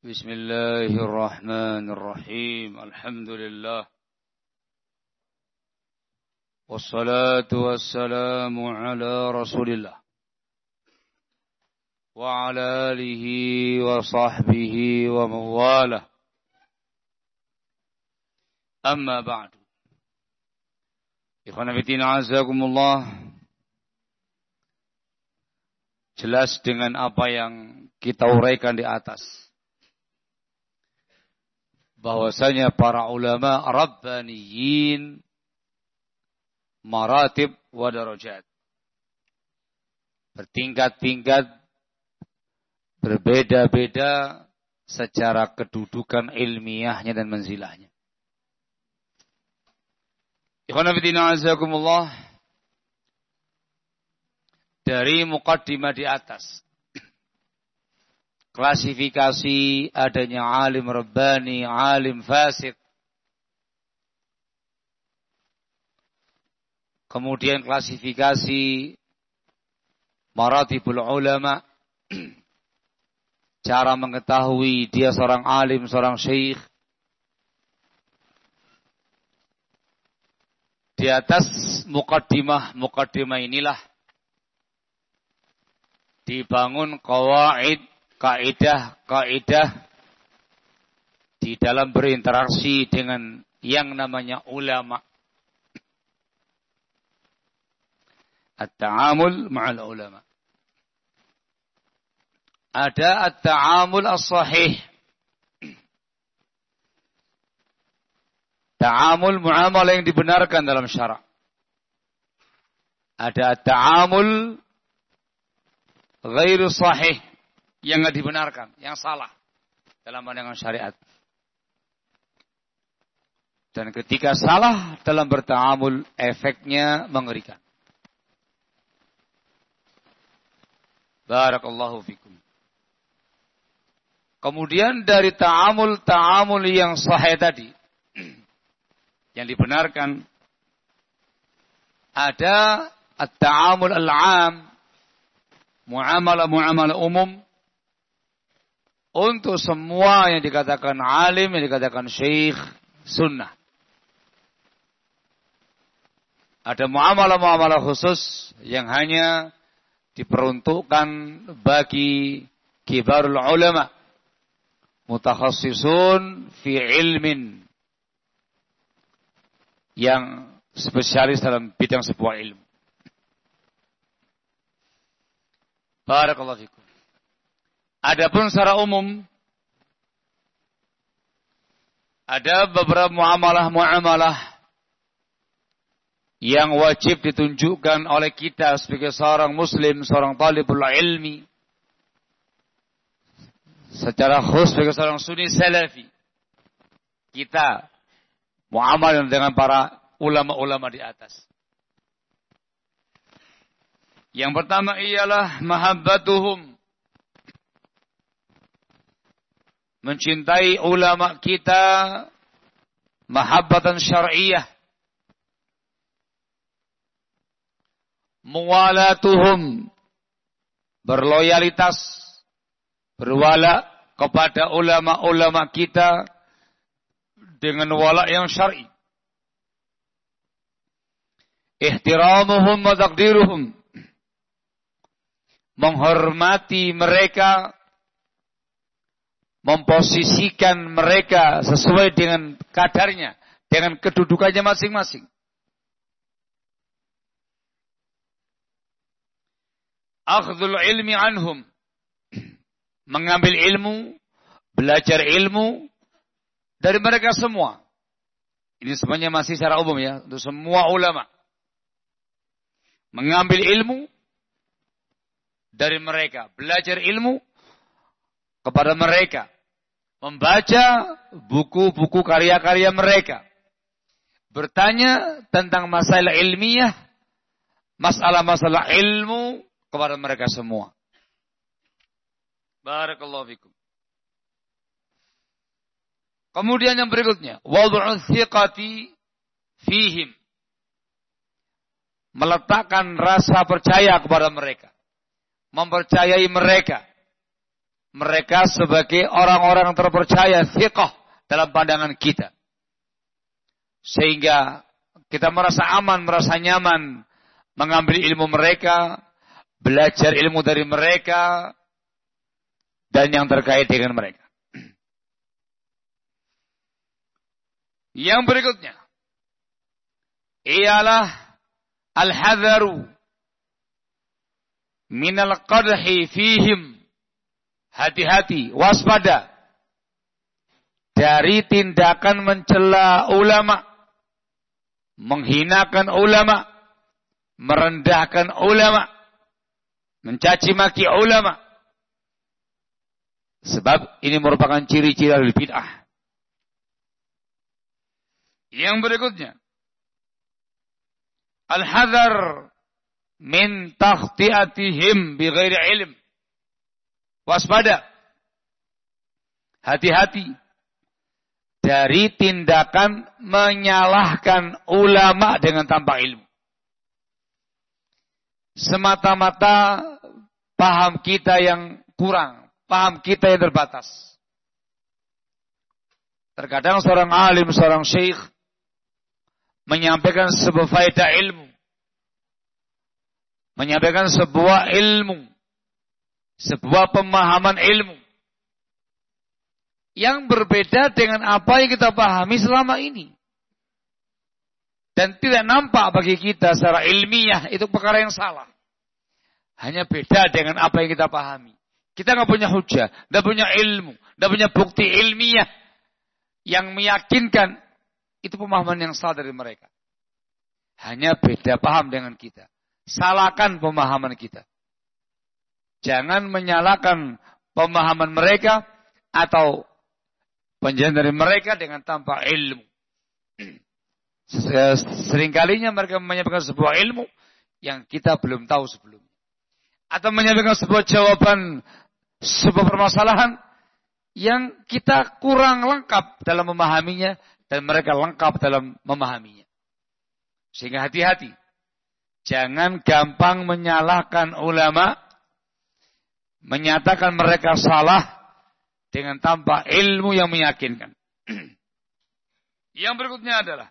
بسم الله الرحمن الرحيم الحمد لله والصلاة والسلام على رسول الله وعلى آله وصحبه ومن والاه أما بعد Ikhwan fillah azakumullah. Jelas dengan apa yang kita uraikan di atas, bahwasanya para ulama rabbaniyin maratib wa darajat, bertingkat-tingkat, berbeda-beda secara kedudukan ilmiahnya dan manzilahnya. Ikhwan fillah azakumullah, dari muqaddimah di atas, klasifikasi adanya alim rabbani, alim fasid. Kemudian klasifikasi maratibul ulama, cara mengetahui dia seorang alim, seorang syekh. Di atas muqaddimah inilah dibangun qawaid, kaidah di dalam berinteraksi dengan yang namanya ulama. At-ta'amul ma'al ulama. Ada at-ta'amul as-sahih. Ta'amul muamalah yang dibenarkan dalam syara'. Ada at-ta'amul ghairu sahih, yang tidak dibenarkan, yang salah dalam pandangan syariat. Dan ketika salah dalam berta'amul, efeknya mengerikan. Barakallahu fikum. Kemudian dari ta'amul yang sahih tadi, yang dibenarkan, ada at-ta'amul al-'am, muamalah umum, untuk semua yang dikatakan alim, yang dikatakan syekh, sunnah. Ada muamalah khusus yang hanya diperuntukkan bagi kibarul ulama, mutakhassisun fi ilmin, yang spesialis dalam bidang sebuah ilmu. Barakallahu fikum. Adapun secara umum, ada beberapa muamalah yang wajib ditunjukkan oleh kita sebagai seorang muslim, seorang talibul ilmi, secara khusus sebagai seorang sunni salafi. Kita muamalah dengan para ulama-ulama di atas. Yang pertama ialah mahabbatuhum, mencintai ulama kita mahabbatan syar'iyyah. Muwalatuhum, berloyalitas, berwala kepada ulama-ulama kita dengan wala yang syar'i. Ihtiramuhum wa taqdiruhum, menghormati mereka, memposisikan mereka sesuai dengan kadarnya, dengan kedudukannya masing-masing. Akhdhul ilmi anhum, mengambil ilmu, belajar ilmu dari mereka semua. Ini semuanya masih secara umum ya, untuk semua ulama. Mengambil ilmu dari mereka, belajar ilmu kepada mereka, membaca buku-buku karya-karya mereka, bertanya tentang masalah ilmiah, masalah-masalah ilmu kepada mereka semua. Barakallahu fikum. Kemudian yang berikutnya, wad'u thiqati fihim, meletakkan rasa percaya kepada mereka, mempercayai mereka, mereka sebagai orang-orang terpercaya, thiqah dalam pandangan kita. Sehingga kita merasa aman, merasa nyaman mengambil ilmu mereka, belajar ilmu dari mereka, dan yang terkait dengan mereka. Yang berikutnya ialah al-hadharu minal qadhi fihim. Hati-hati, waspada dari tindakan mencela ulama, menghinakan ulama, merendahkan ulama, mencaci maki ulama. Sebab ini merupakan ciri-ciri al-bid'ah. Yang berikutnya, al-hadhar min takhti'atihim bighairi ilm. Waspada. Hati-hati dari tindakan menyalahkan ulama dengan tanpa ilmu. Semata-mata paham kita yang kurang, paham kita yang terbatas. Terkadang seorang alim, seorang syekh menyampaikan sebuah faedah ilmu, menyampaikan sebuah ilmu, sebuah pemahaman ilmu yang berbeda dengan apa yang kita pahami selama ini. Dan tidak nampak bagi kita secara ilmiah itu perkara yang salah. Hanya beda dengan apa yang kita pahami. Kita nggak punya hujah, nggak punya ilmu, nggak punya bukti ilmiah yang meyakinkan itu pemahaman yang salah dari mereka. Hanya beda paham dengan kita. Salahkan pemahaman kita. Jangan menyalahkan pemahaman mereka atau penjelasan dari mereka dengan tanpa ilmu. Seringkalinya mereka menyampaikan sebuah ilmu yang kita belum tahu sebelumnya. Atau menyampaikan sebuah jawaban, sebuah permasalahan yang kita kurang lengkap dalam memahaminya dan mereka lengkap dalam memahaminya. Sehingga hati-hati. Jangan gampang menyalahkan ulama, menyatakan mereka salah dengan tanpa ilmu yang meyakinkan. Yang berikutnya adalah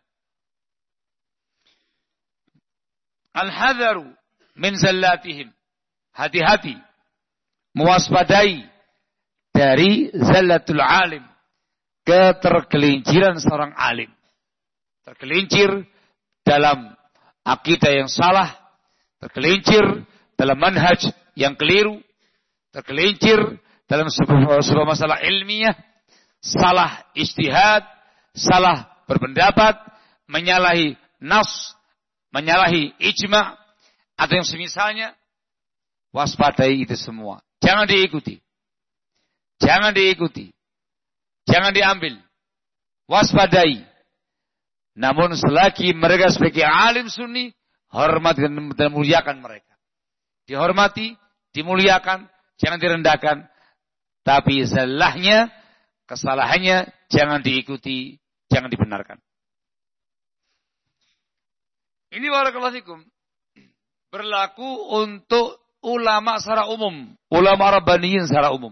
al-hadharu min zallatihim. Hati-hati, mewaspadai dari zallatul alim, ketergelinciran seorang alim. Tergelincir dalam akidah yang salah, tergelincir dalam manhaj yang keliru, tergelincir dalam sebuah masalah ilmiah, salah ijtihad, salah berpendapat, menyalahi nas, menyalahi ijma' atau yang semisalnya. Waspadai itu semua. Jangan diikuti. Jangan diikuti. Jangan diambil. Waspadai. Namun selagi mereka sebagai alim sunni, hormati dan muliakan mereka. Dihormati, dimuliakan, jangan direndahkan. Tapi salahnya, kesalahannya jangan diikuti, jangan dibenarkan. Ini barakallahu fikum berlaku untuk ulama secara umum, ulama rabbaniyin secara umum.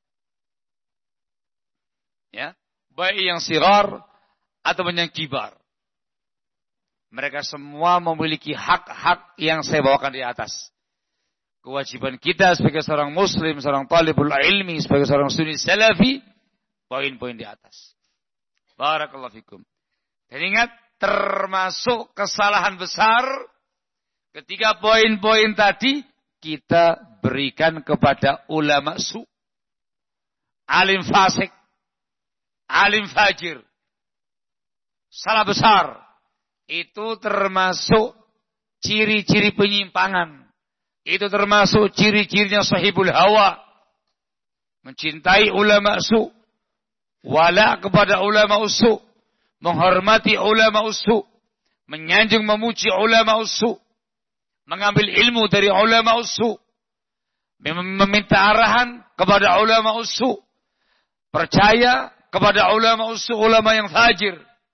Ya, baik yang sigar ataupun yang kibar. Mereka semua memiliki hak-hak yang saya bawakan di atas. Kewajiban kita sebagai seorang muslim, seorang talibul ilmi, sebagai seorang sunni salafi, poin-poin di atas. Barakallahu fikum. Dan ingat, termasuk kesalahan besar ketika poin-poin tadi kita berikan kepada ulama su, alim fasik, alim fajir. Salah besar. Itu termasuk ciri-ciri penyimpangan. Itu termasuk ciri-cirinya sahibul hawa. Mencintai ulama su. Wala kepada ulama su. Menghormati ulama su. Menyanjung memuji ulama su. Mengambil ilmu dari ulama su. Meminta arahan kepada ulama su. Percaya kepada ulama su, ulama yang fajir.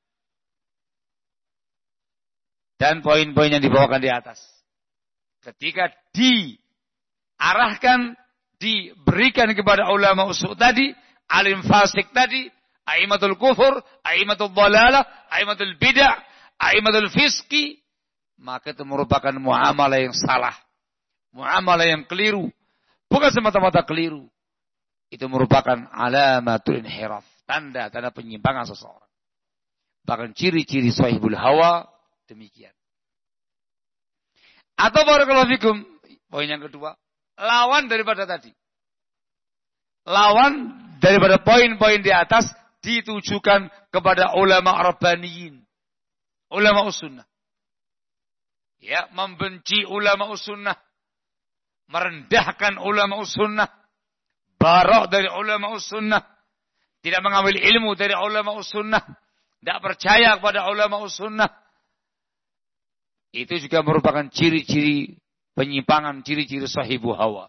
Dan poin-poin yang dibawakan di atas. Ketika diarahkan, diberikan kepada ulama usul tadi, alim fasik tadi, aimatul kufur, aimatul dhalalah, aimatul bid'ah, aimatul fiski, maka itu merupakan muamalah yang salah. Muamalah yang keliru. Bukan semata-mata keliru. Itu merupakan alamatul inhiraf. Tanda-tanda penyimpangan seseorang. Bahkan ciri-ciri sahibul hawa demikian. Atau barakallahu fikum, poin yang kedua, lawan daripada tadi. Lawan daripada poin-poin di atas ditujukan kepada ulama rabbaniyin. Ulama usunnah. Ya, membenci ulama usunnah, merendahkan ulama usunnah, barok dari ulama usunnah, tidak mengambil ilmu dari ulama usunnah, tidak percaya kepada ulama usunnah. Itu juga merupakan ciri-ciri penyimpangan, ciri-ciri sahibu hawa.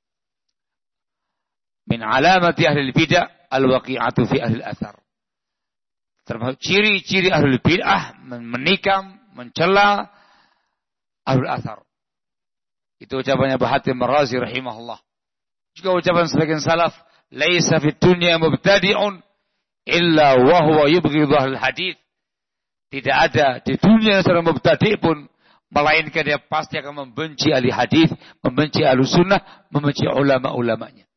Min alamati ahli bid'ah al-waqi'atu fi ahli al-athar. Termasuk ciri-ciri ahli bid'ah menikam, mencela ahlul athar. Itu ucapannya Bahatim Ar-Razi rahimahullah. Juga ucapan sebagian salaf, laisa fid dunya mubtadi'un illa wa huwa yubghidhu ahlul hadits. Tidak ada di dunia seorang mubtadi' pun melainkan dia pasti akan membenci ahli hadis, membenci ahli sunnah, membenci ulama-ulamanya.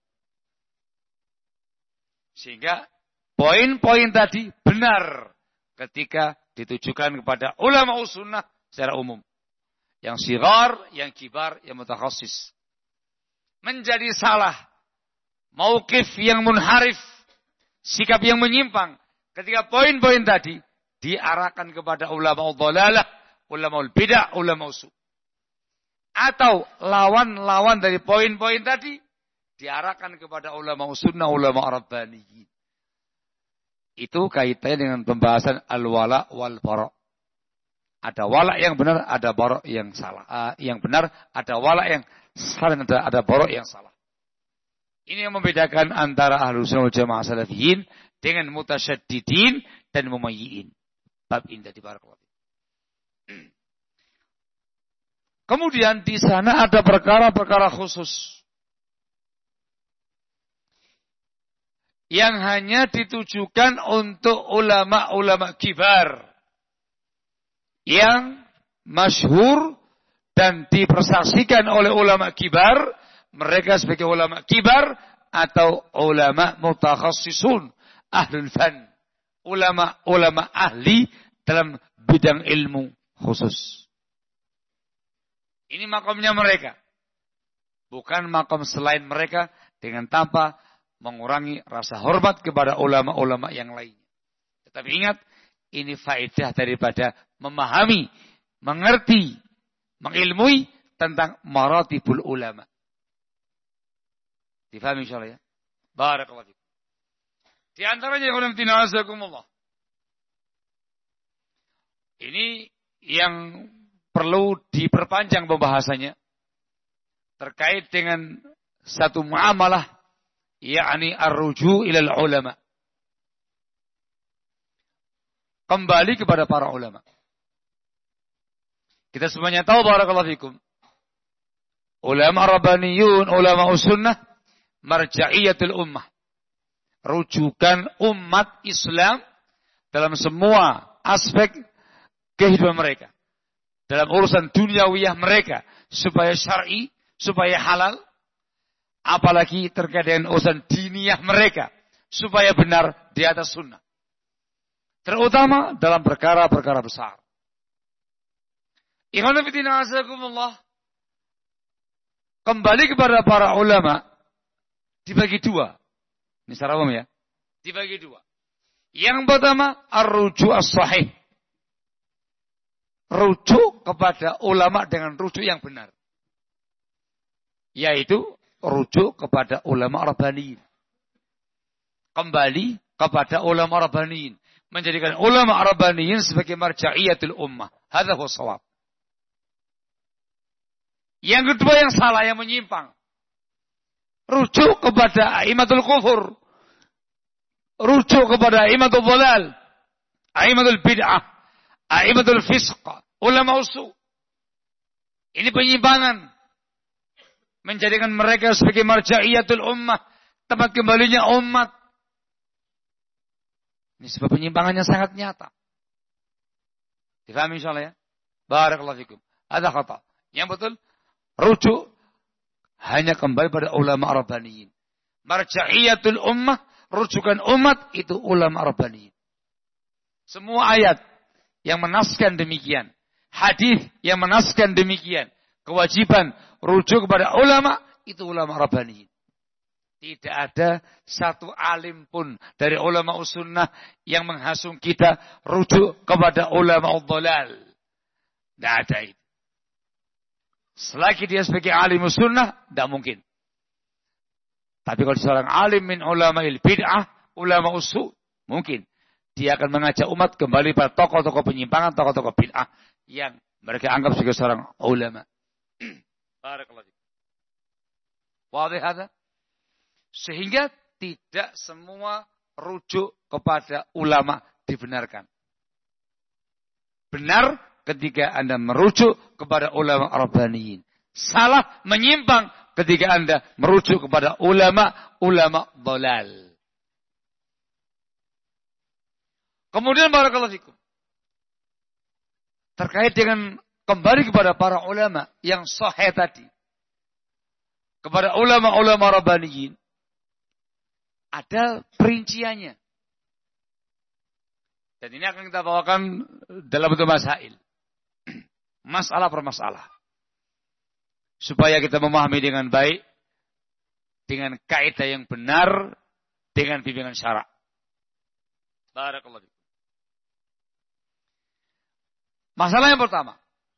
Sehingga poin-poin tadi benar ketika ditujukan kepada ulama sunnah secara umum. Yang sigar, yang kibar, yang mutakhassis. Menjadi salah. Mauqif yang munharif. Sikap yang menyimpang. Ketika poin-poin tadi diarahkan kepada ulama dhalalah, ulama bid'ah, ulama usul. Atau lawan-lawan dari poin-poin tadi diarahkan kepada ulama sunnah, ulama rabbaniyin. Itu kaitannya dengan pembahasan al-wala wal bara'. Ada wala yang benar, ada bara' yang salah. Yang benar, ada wala yang salah, ada bara' yang salah. Ini yang membedakan antara ahlus sunnah wal jamaah salafiyin dengan mutasyaddidin dan mumayyi'in. Bab ini tadi barakallahu. Kemudian di sana ada perkara-perkara khusus yang hanya ditujukan untuk ulama-ulama kibar yang masyhur dan dipersaksikan oleh ulama kibar, mereka sebagai ulama kibar atau ulama mutakhassisun, ahlul fan, ulama-ulama ahli dalam bidang ilmu khusus. Ini makamnya mereka. Bukan makam selain mereka dengan tanpa mengurangi rasa hormat kepada ulama-ulama yang lainnya. Tetapi ingat, ini faedah daripada memahami, mengerti, mengilmui tentang maratibul ulama. Difahami insyaallah ya? Barakallahu fikum. Di antaranya ulama tinazakumullah. Ini yang perlu diperpanjang pembahasannya terkait dengan satu muamalah, yakni ar-ruju' ilal ulama. Kembali kepada para ulama. Kita semuanya tahu barakallahu fikum. Ulama rabbaniyun, ulama sunnah, marja'iyatul ummah. Rujukan umat Islam dalam semua aspek kehidupan mereka. Dalam urusan duniawiyah mereka. Supaya syar'i, supaya halal. Apalagi terkait dengan urusan diniyah mereka. Supaya benar di atas sunnah. Terutama dalam perkara-perkara besar. Ikhwan fillah azakumullah. Kembali kepada para ulama. Dibagi dua. Ini secara umum ya. Dibagi dua. Yang pertama, ar-ruju' as-sahih. Rujuk kepada ulama dengan rujuk yang benar. Yaitu rujuk kepada ulama rabbaniyin. Kembali kepada ulama rabbaniyin. Menjadikan ulama rabbaniyin sebagai marja'iyatul ummah. Hadza huwa shawab. Yang kedua yang salah, yang menyimpang. Rujuk kepada aimatul kufur. Rujuk kepada aimatul dhalal. Aimatul bid'ah. Aimatul fisq. Ulama usul. Ini penyimpangan. menjadikan mereka sebagai marja'iyatul ummah, tempat kembalinya umat. Ini sebab penyimpangannya sangat nyata. Difahami insyaallah ya? Barakallahu fikum. Ada khata. Yang betul, rujuk hanya kembali pada ulama rabbaniyin. Marja'iyatul ummah, rujukan umat itu ulama rabbaniyin. Semua ayat yang menaskan demikian, hadis yang menaskan demikian, kewajiban rujuk kepada ulama itu ulama rabbaniyin. Tidak ada satu alim pun dari ulama sunnah yang menghasung kita rujuk kepada ulama dhalal. Tidak ada itu. Selagi dia sebagai alim sunnah, tidak mungkin. Tapi kalau seorang alim min ulama bid'ah, ulama usul, mungkin. Dia akan mengajak umat kembali pada tokoh-tokoh penyimpangan, tokoh-tokoh bid'ah yang mereka anggap sebagai seorang ulama. Barakallahu. Wadih hadza? Sehingga tidak semua rujuk kepada ulama dibenarkan. Benar ketika Anda merujuk kepada ulama rabbaniyin. Salah, menyimpang ketika Anda merujuk kepada ulama dhalal. Kemudian barakallahu fikum. Terkait dengan kembali kepada para ulama yang sahih tadi. Kepada ulama-ulama rabbaniyin. Ada perinciannya. Dan ini akan kita bawakan dalam bentuk masail. Masalah per masalah. Supaya kita memahami dengan baik. Dengan kaidah yang benar. Dengan bimbingan syara'. Barakallahu fikum. Masalah yang pertama.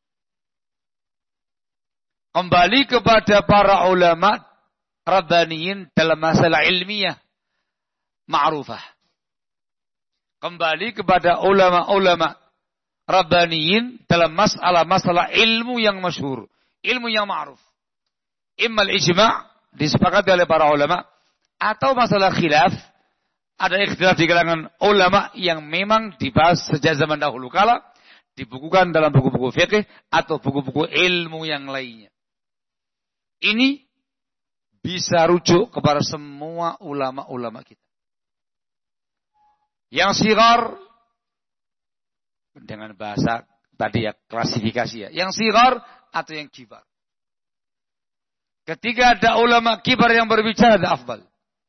Kembali kepada para ulama rabbaniyin dalam masalah ilmiah. Ma'rufah. Kembali kepada ulama-ulama rabbaniyin dalam masalah ilmu yang masyhur, ilmu yang ma'ruf. Imma al-ijma' disepakati oleh para ulama atau masalah khilaf, ada ikhtilaf di kalangan ulama yang memang dibahas sejak zaman dahulu kala, dibukukan dalam buku-buku fikih atau buku-buku ilmu yang lainnya. Ini bisa rujuk kepada semua ulama-ulama kita. Yang sigar, dengan bahasa tadi ya, klasifikasi ya. Yang sigar atau yang kibar. Ketika ada ulama kibar yang berbicara, ada afdal.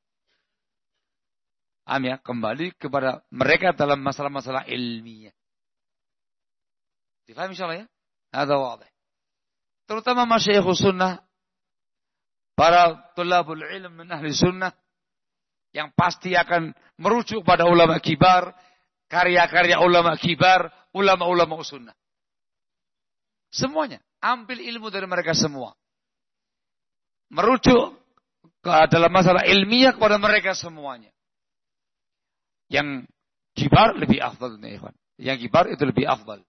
Ya, kembali kepada mereka dalam masalah-masalah ilmiah. Difahami insyaallah ya? Ada wadih. Terutama masyayikh sunnah, para tulabul ilm min ahli sunnah, yang pasti akan merujuk pada ulama kibar, karya-karya ulama kibar, ulama-ulama sunnah. Semuanya. Ambil ilmu dari mereka semua. Merujuk dalam masalah ilmiah kepada mereka semuanya. Yang kibar lebih afdal. Yang kibar itu lebih afdal.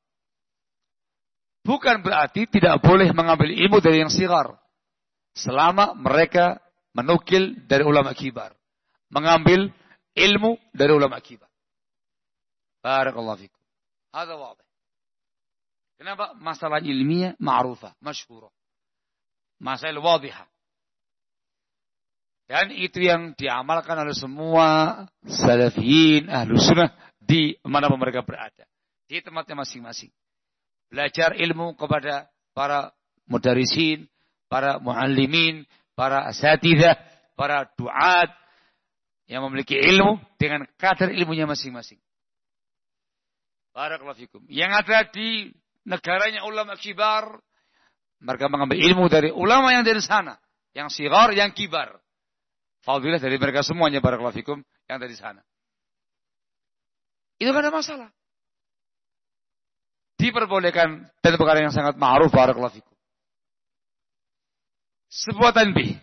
Bukan berarti tidak boleh mengambil ilmu dari yang sigar. Selama mereka menukil dari ulama kibar. Mengambil ilmu dari ulama kibar. Barakallahu fikum. Hadza wadih. Kenapa? Masalah ilmiah ma'rufah, masyhurah. Masalah wadihah. Dan itu yang diamalkan oleh semua salafiyin, ahlu sunnah di mana mereka berada. Di tempatnya masing-masing. Belajar ilmu kepada para mudarisin, para muallimin, para asatidzah, para duat, yang memiliki ilmu dengan kadar ilmunya masing-masing. Barakallahu fikum. Yang ada di negaranya ulama kibar, mereka mengambil ilmu dari ulama yang dari sana, yang sigar, yang kibar. Fadilah dari mereka semuanya, barakallahu fikum, yang dari sana. Itu kan ada masalah. Diperbolehkan dan perkara yang sangat ma'ruf, barakallahu fikum. Sebuah tanbih.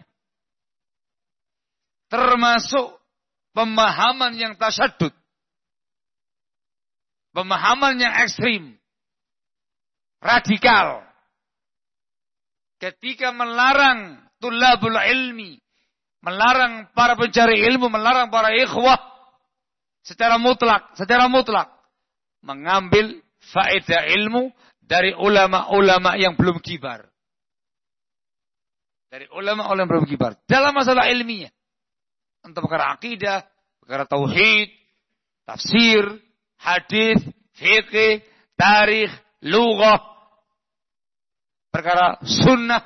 Termasuk pemahaman yang tasyadud. Pemahaman yang ekstrim. Radikal. Ketika melarang tulabul ilmi. Melarang para pencari ilmu. Melarang para ikhwah. Secara mutlak. Mengambil faedah ilmu dari ulama-ulama yang belum kibar. dari ulama-ulama berkibar dalam masalah ilmiah. Untuk perkara akidah, perkara tauhid, tafsir, hadis, fikih, tarikh, lughah, perkara sunnah.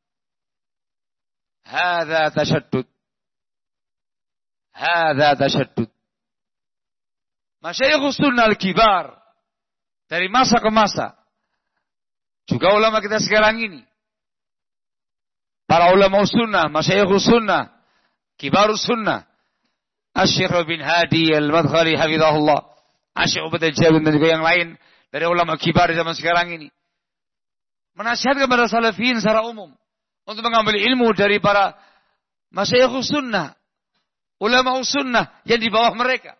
Hadza tashaddud. Hadza tashaddud. Masyayikhus sunnah al-kibar dari masa ke masa. Juga ulama kita sekarang ini. Para ulama sunnah, masyayikhus sunnah, kibarus sunnah. Asy-Syaikh bin Hadi al-Madkhali hafizahullah. Asy-Syaikh Ubaid al-Jabir dan juga yang lain dari ulama kibar zaman sekarang ini. Menasihatkan kepada salafiyin secara umum untuk mengambil ilmu dari para masyayikhus sunnah, ulama sunnah yang di bawah mereka.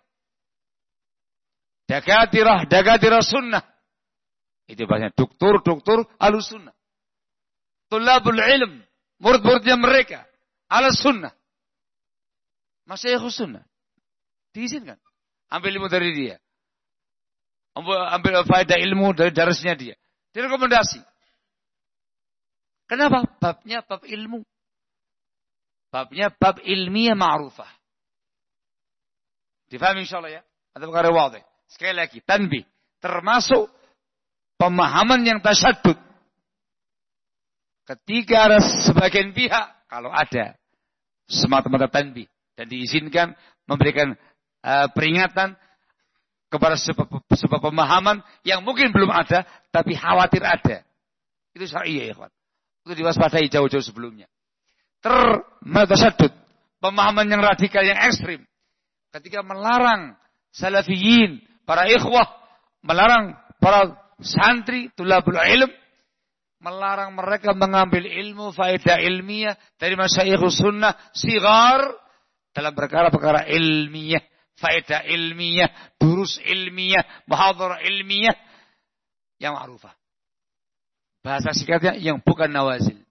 Dakatirah sunnah. Itu bahasanya doktor alus sunnah. Tulabul ilm, murid-muridnya mereka ala sunnah. Masyayikhus sunnah. Diizinkan. Ambil ilmu dari dia. Ambil faedah ilmu dari darasnya dia. Direkomendasi. Kenapa? Babnya bab ilmu. Babnya bab ilmiah ma'rufah. Difahami insyaAllah ya. Atau perkara wadih. Sekali lagi. Tanbih. Termasuk pemahaman yang tasyadud. Ketika ada sebagian pihak. Kalau ada. Semata-mata tanbih. Dan diizinkan memberikan peringatan kepada sebuah pemahaman yang mungkin belum ada, tapi khawatir ada. Itu syariah ya kawan. Itu diwaspadai jauh-jauh sebelumnya. Termatasyadud, pemahaman yang radikal, yang ekstrim. Ketika melarang salafiyin, para ikhwah, melarang para santri, tulabul ilm, melarang mereka mengambil ilmu, faedah ilmiah dari masyayikhus sunnah, sigar, dalam perkara-perkara ilmiah, faedah ilmiah, durus ilmiah, muhadharah ilmiah yang ma'rufah. Bahasa singkatnya yang bukan nawazil.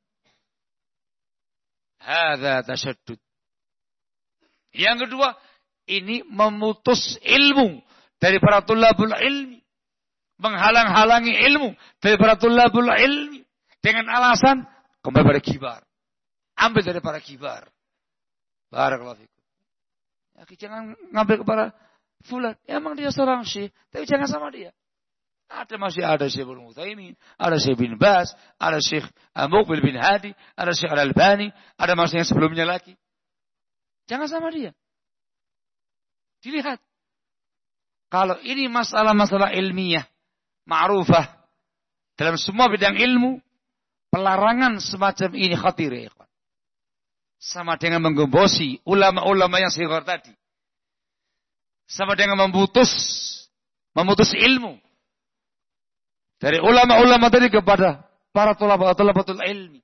Hadza tashaddud. Yang kedua, ini memutus ilmu dari para tulabul ilmi, menghalang-halangi ilmu dari para tulabul ilmi dengan alasan kembali pada kibar. Ambil dari para kibar. Barakallahu fikum. Ya, jangan ngambil kepada fulan. Emang dia seorang syekh, tapi jangan sama dia. Masih ada Syekh Ibnu Utsaimin, ada Syekh bin Baz, ada Syekh Muqbil bin Hadi, ada Syekh Al-Albani, ada masih yang sebelumnya lagi. Jangan sama dia. Dilihat. Kalau ini masalah-masalah ilmiah, ma'rufah, dalam semua bidang ilmu, pelarangan semacam ini khatir ya ikhwan. Sama dengan menggembosi ulama-ulama yang sigar tadi. Sama dengan memutus ilmu dari ulama-ulama tadi kepada para thalabatul ilmi.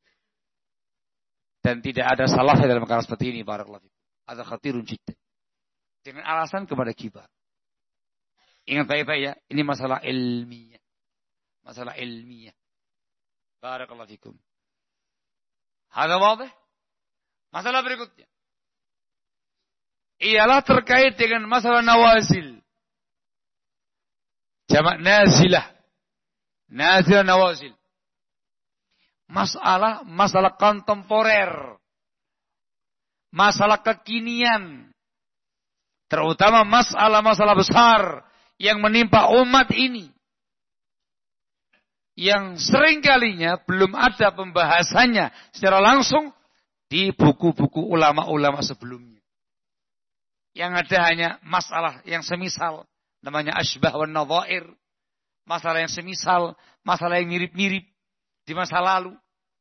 Dan tidak ada salahnya dalam perkara seperti ini, barakallahu fikum. Ada khatirun jiddan. Dengan alasan kepada kibar. Ingat baik-baik ya, ini masalah ilmiah. Masalah ilmiah. Barakallahu fikum. Hadza wadih? Masalah berikutnya. Ialah terkait dengan masalah nawazil. Jamak nazilah. Nazilah nawazil. Masalah kontemporer. Masalah kekinian. Terutama masalah besar yang menimpa umat ini. Yang seringkalinya belum ada pembahasannya secara langsung di buku-buku ulama-ulama sebelumnya. Yang ada hanya masalah yang semisal. Namanya asybah wan nadhair. Masalah yang semisal. Masalah yang mirip-mirip di masa lalu.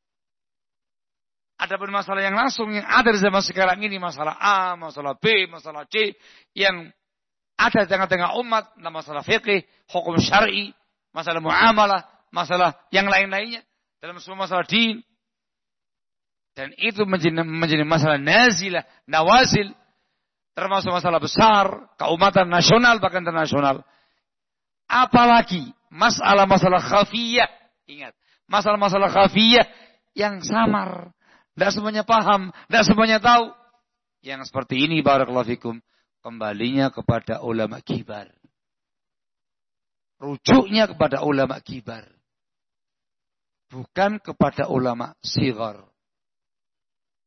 Adapun masalah yang langsung yang ada di zaman sekarang ini. Masalah A, masalah B, masalah C. Yang ada di tengah-tengah umat. Masalah fiqih, hukum syar'i, masalah muamalah, masalah yang lain-lainnya. Dalam semua masalah din. Dan itu menjadi masalah nazilah, nawazil. Termasuk masalah besar, keumatan nasional, bahkan internasional. Apalagi masalah-masalah khafiyah. Ingat, masalah-masalah khafiyah yang samar. Tidak semuanya paham, tidak semuanya tahu. Yang seperti ini, barakallahu fikum, kembalinya kepada ulama kibar. Rujuknya kepada ulama kibar. Bukan kepada ulama sigar.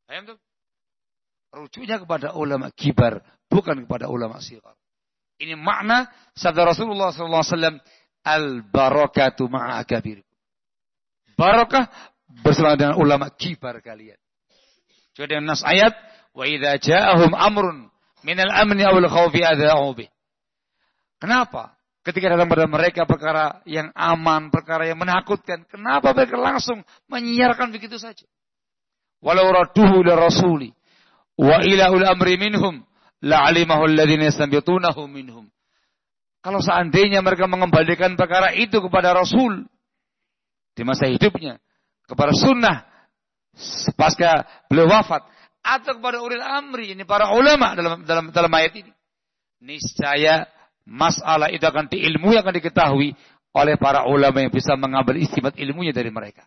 Paham tuh? Rujuknya kepada ulama kibar, bukan kepada ulama sighar. Ini makna sabda Rasulullah SAW, al-barakatu ma'a akabir. Barakah bersama dengan ulama kibar kalian. Juga dengan nas ayat, wa idza ja'ahum amrun minal amni awal khawfi adha'u bih. Kenapa? Ketika datang pada mereka perkara yang aman, perkara yang menakutkan, kenapa mereka langsung menyiarkan begitu saja? Walau raduhu ila rasuli wa ila ul amri minhum la'alimahu alladhina yastanbitunahu minhum. Kalau seandainya mereka mengembalikan perkara itu kepada Rasul di masa hidupnya, kepada sunnah pasca beliau wafat, atau kepada ulil amri, ini para ulama dalam ayat ini, niscaya masalah itu akan diilmui, akan diketahui oleh para ulama yang bisa mengambil istimbat ilmunya dari mereka.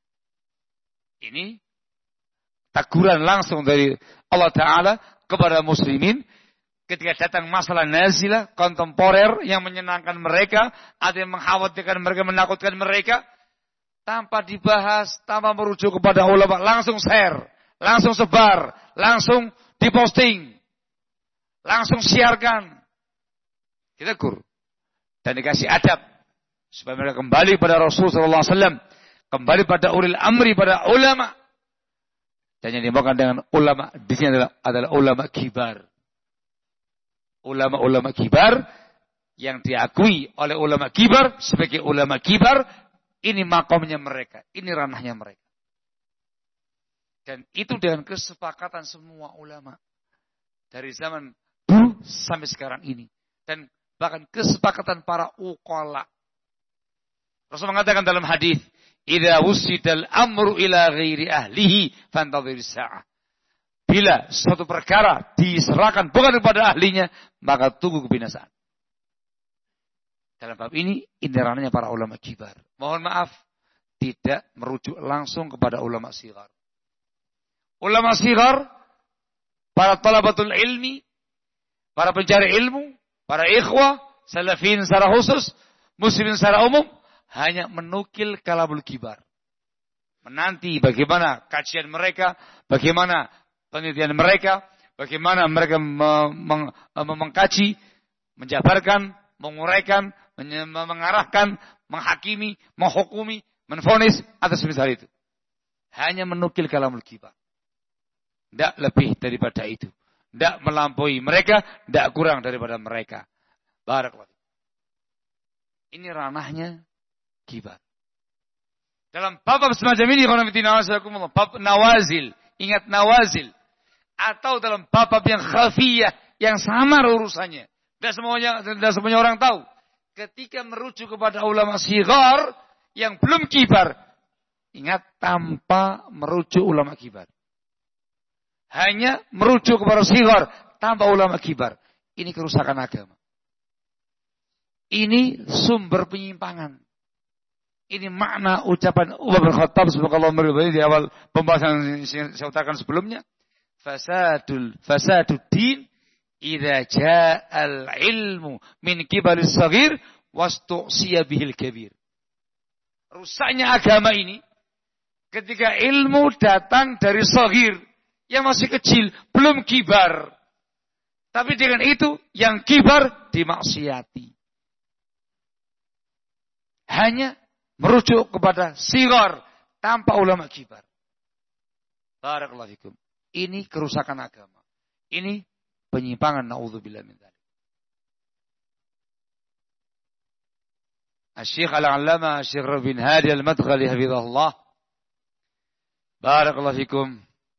Ini teguran langsung dari Allah Ta'ala kepada muslimin ketika datang masalah nazilah kontemporer yang menyenangkan mereka, ada yang mengkhawatirkan mereka, menakutkan mereka, tanpa dibahas, tanpa merujuk kepada ulama, langsung share, langsung sebar, langsung diposting, langsung siarkan. Ditegur dan dikasih adab supaya mereka kembali pada Rasulullah SAW, kembali pada ulil amri, pada ulama. Dan yang dimaksud dengan ulama di sini adalah ulama kibar. Ulama-ulama kibar yang diakui oleh ulama kibar sebagai ulama kibar. Ini makomnya mereka, ini ranahnya mereka. Dan itu dengan kesepakatan semua ulama dari zaman dulu sampai sekarang ini, dan bahkan kesepakatan para uqala. Rasul mengatakan dalam hadis, "Idza wusidal amru ila ghairi ahlihi fantadhiris sa'ah." Bila suatu perkara diserahkan bukan kepada ahlinya, maka tunggu kebinasaan. Dalam bab ini ranahnya para ulama kibar. Mohon maaf, tidak merujuk langsung kepada ulama sighar. Ulama sighar, para talabatul ilmi, para pencari ilmu, para ikhwah, salafin secara khusus, muslimin secara umum, hanya menukil kalamul kibar. Menanti bagaimana kajian mereka, bagaimana penelitian mereka, bagaimana mereka mengkaji, menjabarkan, menguraikan, mengarahkan, menghakimi, menghukumi, menvonis atas misal itu. Hanya menukil kalamul kibar. Tidak lebih daripada itu. Tidak melampaui mereka, tidak kurang daripada mereka. Barakallahu. Ini ranahnya kibar. Dalam bab semacam ini, bab nawazil, ingat nawazil, atau dalam bab yang khafiyah, yang samar urusannya. Tidak semuanya orang tahu. Ketika merujuk kepada ulama sighar yang belum kibar, ingat, tanpa merujuk ulama kibar. Hanya merujuk kepada sighar tanpa ulama kibar. Ini kerusakan agama. Ini sumber penyimpangan. Ini makna ucapan Umar bin Khattab sebagai Allah meridai di awal pembahasan yang saya utarakan sebelumnya. Fasadud din idza ja'al ilmu min kibalis saghir wastu'siya bihil kabir. Rusaknya agama ini ketika ilmu datang dari saghir yang masih kecil, belum kibar. Tapi dengan itu yang kibar dimaksiati. Hanya merujuk kepada sighar tanpa ulama kibar. Barakallahu fikum. Ini kerusakan agama. Ini penyimpangan, naudzubillah min dzalik. Asy-Syaikh Al-'Allamah Syekh Rabi' bin Hadi Al-Madkhali hafizahullah, barakallahu fikum,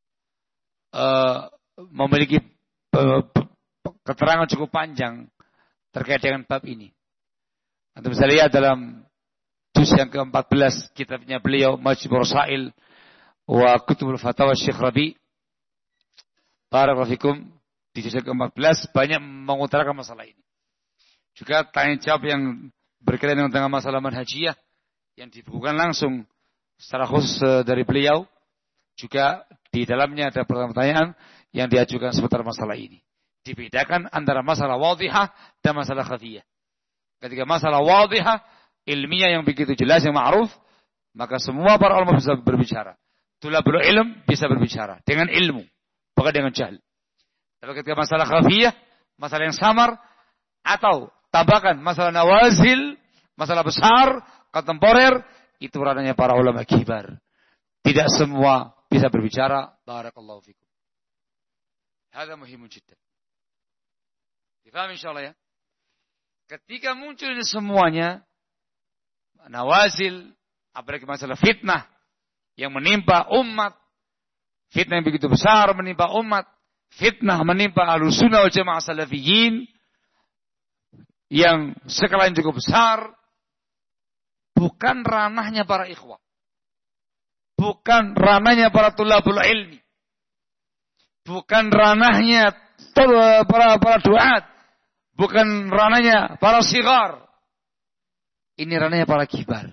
memiliki keterangan cukup panjang terkait dengan bab ini. Anda bisa lihat dalam juz yang ke-14 kitabnya beliau Majmu' Rasail wa Kutubul Fatawa Syekh Rabi', barakallahu fikum. Di juz ke-14 banyak mengutarakan masalah ini. Juga tanya jawab yang berkaitan dengan masalah manhajiyah yang dibukukan langsung secara khusus dari beliau. Juga di dalamnya ada pertanyaan yang diajukan seputar masalah ini. Dibedakan antara masalah wadhihah dan masalah khafiyah. Ketika masalah wadhihah, ilmiah yang begitu jelas, yang ma'ruf, maka semua para ulama bisa berbicara. Tulabul ilm bisa berbicara dengan ilmu, bukan dengan jahil. Tapi ketika masalah khafiyah, masalah yang samar, atau tambahkan masalah nawazil, masalah besar, kontemporer, itu ranahnya para ulama kibar. Tidak semua bisa berbicara. Barakallahu fikum. Hada muhimun jiddan. Difahami insyaallah ya. Ketika muncul ini semuanya, nawazil, apalagi masalah fitnah yang menimpa umat, fitnah yang begitu besar menimpa umat, fitnah menimpa Ahlussunnah wal Jamaah Salafiyin yang skala yang cukup besar, bukan ranahnya para ikhwah, bukan ranahnya para tulabul ilmi, bukan ranahnya para duat, bukan ranahnya para sigar. Ini ranahnya para kibar.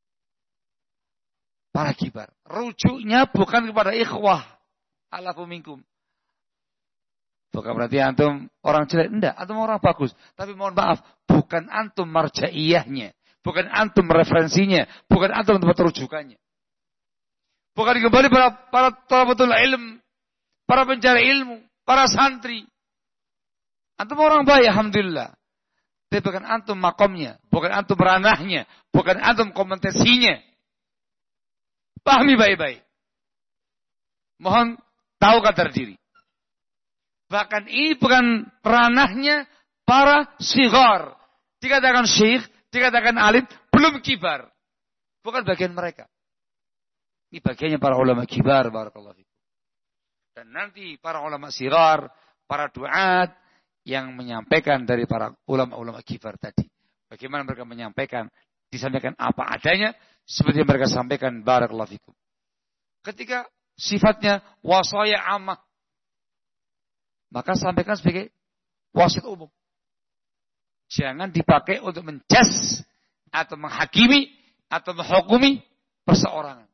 Para kibar. Rujuknya bukan kepada ikhwah. Alafu minkum. Bukan berarti antum orang jelek. Enggak, antum orang bagus. Tapi mohon maaf, bukan antum marjaiyahnya. Bukan antum referensinya. Bukan antum tempat rujukannya. Bukan kembali para talabatul ilm. Para pencari ilmu. Para santri. Antum orang baik, alhamdulillah. Tapi bukan antum makomnya. Bukan antum ranahnya. Bukan antum kompetisinya. Pahami baik-baik. Mohon tahu kadar diri. Bahkan ini bukan ranahnya para sigar. Dikatakan syekh, dikatakan alim, belum kibar. Bukan bagian mereka. Ini bagiannya para ulama kibar. Barakallahu fikum. Dan nanti para ulama sigar, para duat, yang menyampaikan dari para ulama-ulama kibar tadi. Bagaimana mereka menyampaikan, disampaikan apa adanya, seperti yang mereka sampaikan. Barakallahu fikum. Ketika sifatnya wasaya amah, maka sampaikan sebagai wasit umum. Jangan dipakai untuk menjas, atau menghakimi, atau menghukumi perseorangan.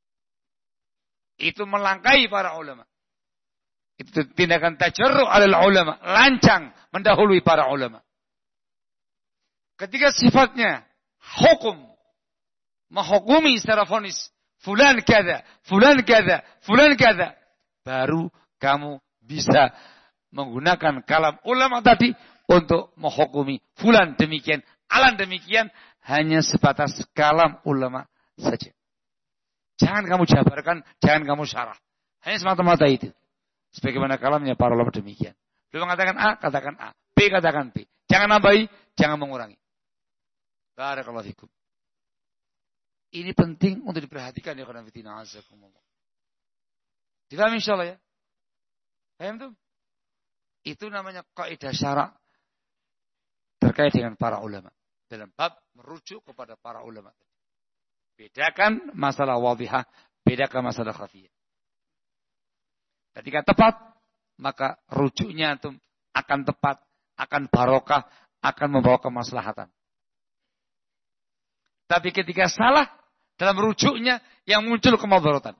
Itu melangkai para ulama. Itu tindakan tajarru' alal ulama. Lancang mendahului para ulama. Ketika sifatnya hukum. Menghukumi secara vonis. Fulan kada, fulan kada, fulan kada. Baru kamu bisa menggunakan kalam ulama tadi untuk menghukumi fulan demikian, alan demikian. Hanya sebatas kalam ulama saja. Jangan kamu jabarkan, jangan kamu syarah. Hanya semata-mata itu. Sebagaimana kalamnya para ulama demikian. Beliau mengatakan A, katakan A. B, katakan B. Jangan nambahi, jangan mengurangi. Barakallahu fikum. Ini penting untuk diperhatikan ya khana fitina azakumullah. Difahami insyaallah ya? Paham tuh? Itu namanya kaidah syara' terkait dengan para ulama. Dalam bab merujuk kepada para ulama. Bedakan masalah wadhihah, bedakan masalah khafiyah. Ketika tepat, maka rujuknya antum akan tepat, akan barokah, akan membawa kemaslahatan. Tapi ketika salah dalam rujuknya, yang muncul kemudaratan.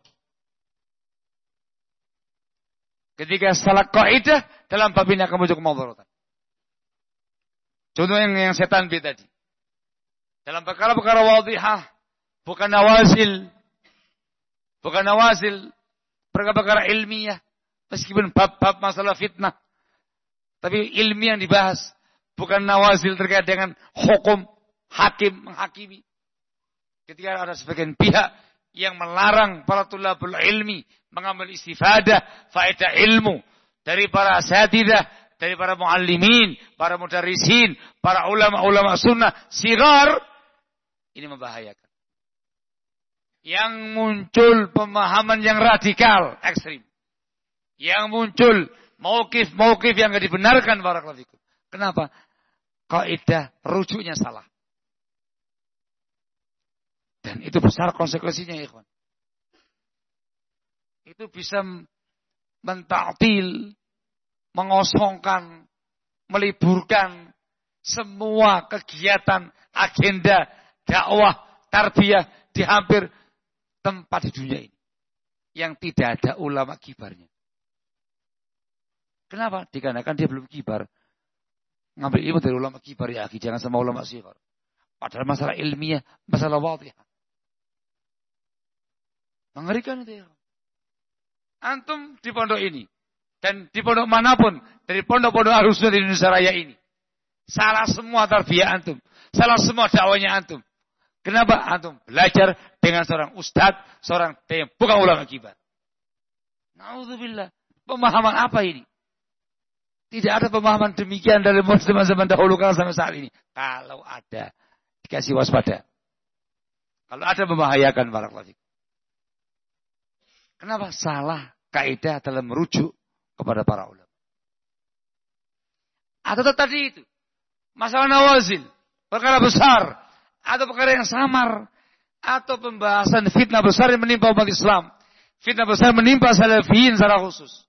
Ketika salah kaidah dalam bab ini akan muncul kemudaratan. Contoh yang setan tadi. Dalam perkara-perkara wadhihah, bukan nawazil, perkara-perkara ilmiah, meskipun bab-bab masalah fitnah, tapi ilmiah yang dibahas, bukan nawazil terkait dengan hukum, hakim, menghakimi. Ketika ada sebagian pihak yang melarang para tulabul ilmi mengambil istifadah, faedah ilmu dari para asatidzah, dari para muallimin, para mudarrisin, para ulama-ulama sunnah, sigar, ini membahayakan. Yang muncul pemahaman yang radikal, ekstrim. Yang muncul mauqif-mauqif yang tidak dibenarkan barakallahu fikum. Kenapa? Kaidah rujuknya salah. Dan itu besar konsekuensinya, ikhwan. Itu bisa mentaktil, mengosongkan, meliburkan semua kegiatan, agenda, dakwah, tarbiyah di hampir tempat di dunia ini. Yang tidak ada ulama kibarnya. Kenapa? Dikarenakan dia belum kibar. Ngambil ilmu dari ulama kibar ya, jangan sama ulama sigar. Padahal masalah ilmiah, masalah wadhihah. Mengerikan itu ya. Antum di pondok ini. Dan di pondok manapun. Dari pondok-pondok Ahlussunnah di Indonesia Raya ini. Salah semua tarbiyah antum. Salah semua dakwanya antum. Kenapa antum belajar dengan seorang ustadz, seorang yang bukan ulama kibar? Na'udzubillah. Pemahaman apa ini? Tidak ada pemahaman demikian dari zaman dahulu kalau sampai saat ini. Kalau ada, dikasih waspada. Kalau ada membahayakan barakallahu fikum. Kenapa? Salah kaidah dalam merujuk kepada para ulama. Atau tadi itu. Masalah nawazil. Perkara besar. Atau perkara yang samar. Atau pembahasan fitnah besar yang menimpa umat Islam. Fitnah besar menimpa salafiyin secara khusus.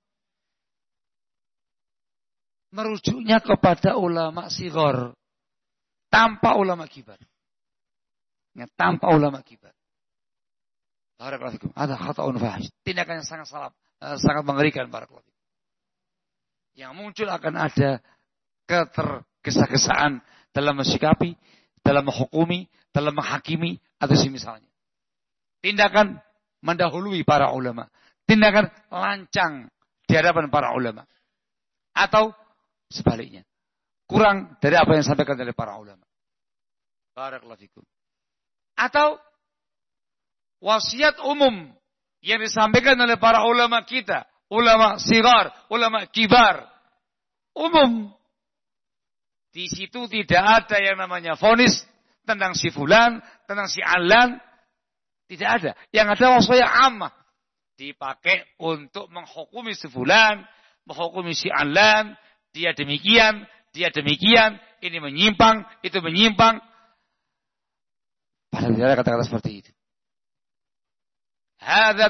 Merujuknya kepada ulama sighar. Tanpa ulama kibar. Tanpa ulama kibar. Barakallahu fikum. Ada khata'un fahish. Tindakan yang sangat mengerikan. Barakallahu fikum. Yang muncul akan ada ketergesa-gesaan dalam mensikapi, dalam menghukumi, dalam menghakimi, atau semisalnya. Tindakan mendahului para ulama. Tindakan lancang di hadapan para ulama. Atau sebaliknya. Kurang dari apa yang disampaikan oleh para ulama. Barakallahu fikum. Atau wasiat umum yang disampaikan oleh para ulama kita. Ulama sigar, ulama kibar. Umum. Di situ tidak ada yang namanya vonis tentang si fulan, tentang si alan. Tidak ada. Yang ada wasaya ammah. Dipakai untuk menghukumi si fulan, menghukumi si alan. Dia demikian, ini menyimpang, itu menyimpang. Padahal tidak ada kata-kata seperti itu. Hadza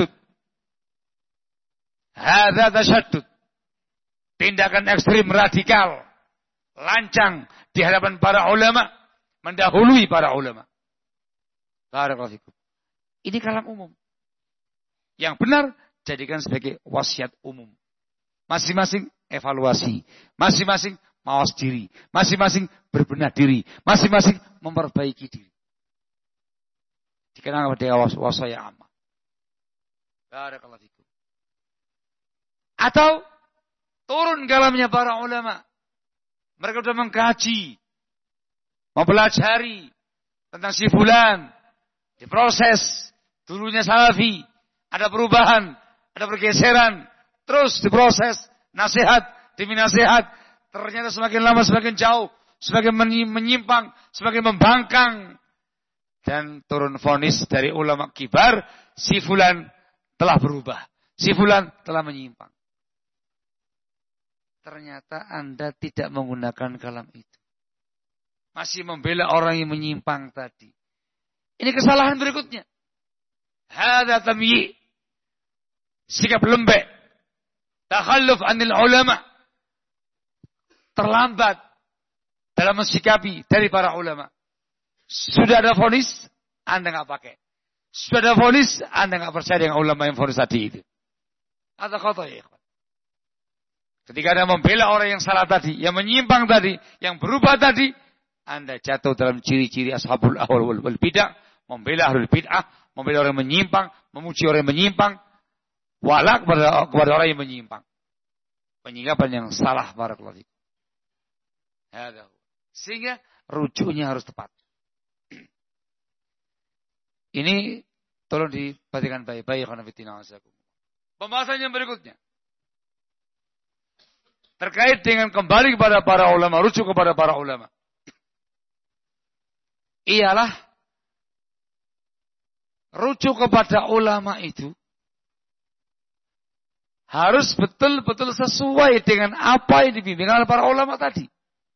tasyaddud. Tindakan ekstrim radikal. Lancang di hadapan para ulama. Mendahului para ulama. Barakallahu fikum. Ini kalam umum. Yang benar, jadikan sebagai wasiat umum. Masing-masing evaluasi. Masing-masing mawas diri. Masing-masing berbenah diri. Masing-masing memperbaiki diri. Dikenal dengan wasaya amma. Barakallahu fikum. Atau turun kalamnya para ulama. Mereka sudah mengkaji, mempelajari tentang si fulan, diproses. Dulunya salafi, ada perubahan, ada pergeseran, terus diproses, nasihat demi nasihat. Ternyata semakin lama semakin jauh, semakin menyimpang, semakin membangkang. Dan turun vonis dari ulama kibar, si fulan telah berubah, si fulan telah menyimpang. Ternyata Anda tidak menggunakan kalam itu. Masih membela orang yang menyimpang tadi. Ini kesalahan berikutnya. Hadza tamyi'. Sikap lembek. Takhalluf 'anil ulama. Terlambat dalam mensikapi dari para ulama. Sudah ada vonis, Anda enggak pakai. Sudah ada vonis, Anda enggak percaya dengan ulama yang vonis tadi itu. Ada khata ya, ikhwan. Ketika Anda membela orang yang salah tadi, yang menyimpang tadi, yang berubah tadi, Anda jatuh dalam ciri-ciri ashabul ahwal wal bid'ah, membela ahlul bid'ah, membela orang yang menyimpang, memuji orang yang menyimpang, wala kepada orang yang menyimpang. Penyikapan yang salah barakallahu fikum. Sehingga rujuknya harus tepat. Ini tolong diperhatikan baik-baik. Pembahasan yang berikutnya. Terkait dengan kembali kepada para ulama, rujuk kepada para ulama. Ialah rujuk kepada ulama itu harus betul-betul sesuai dengan apa yang dibimbingkan oleh para ulama tadi.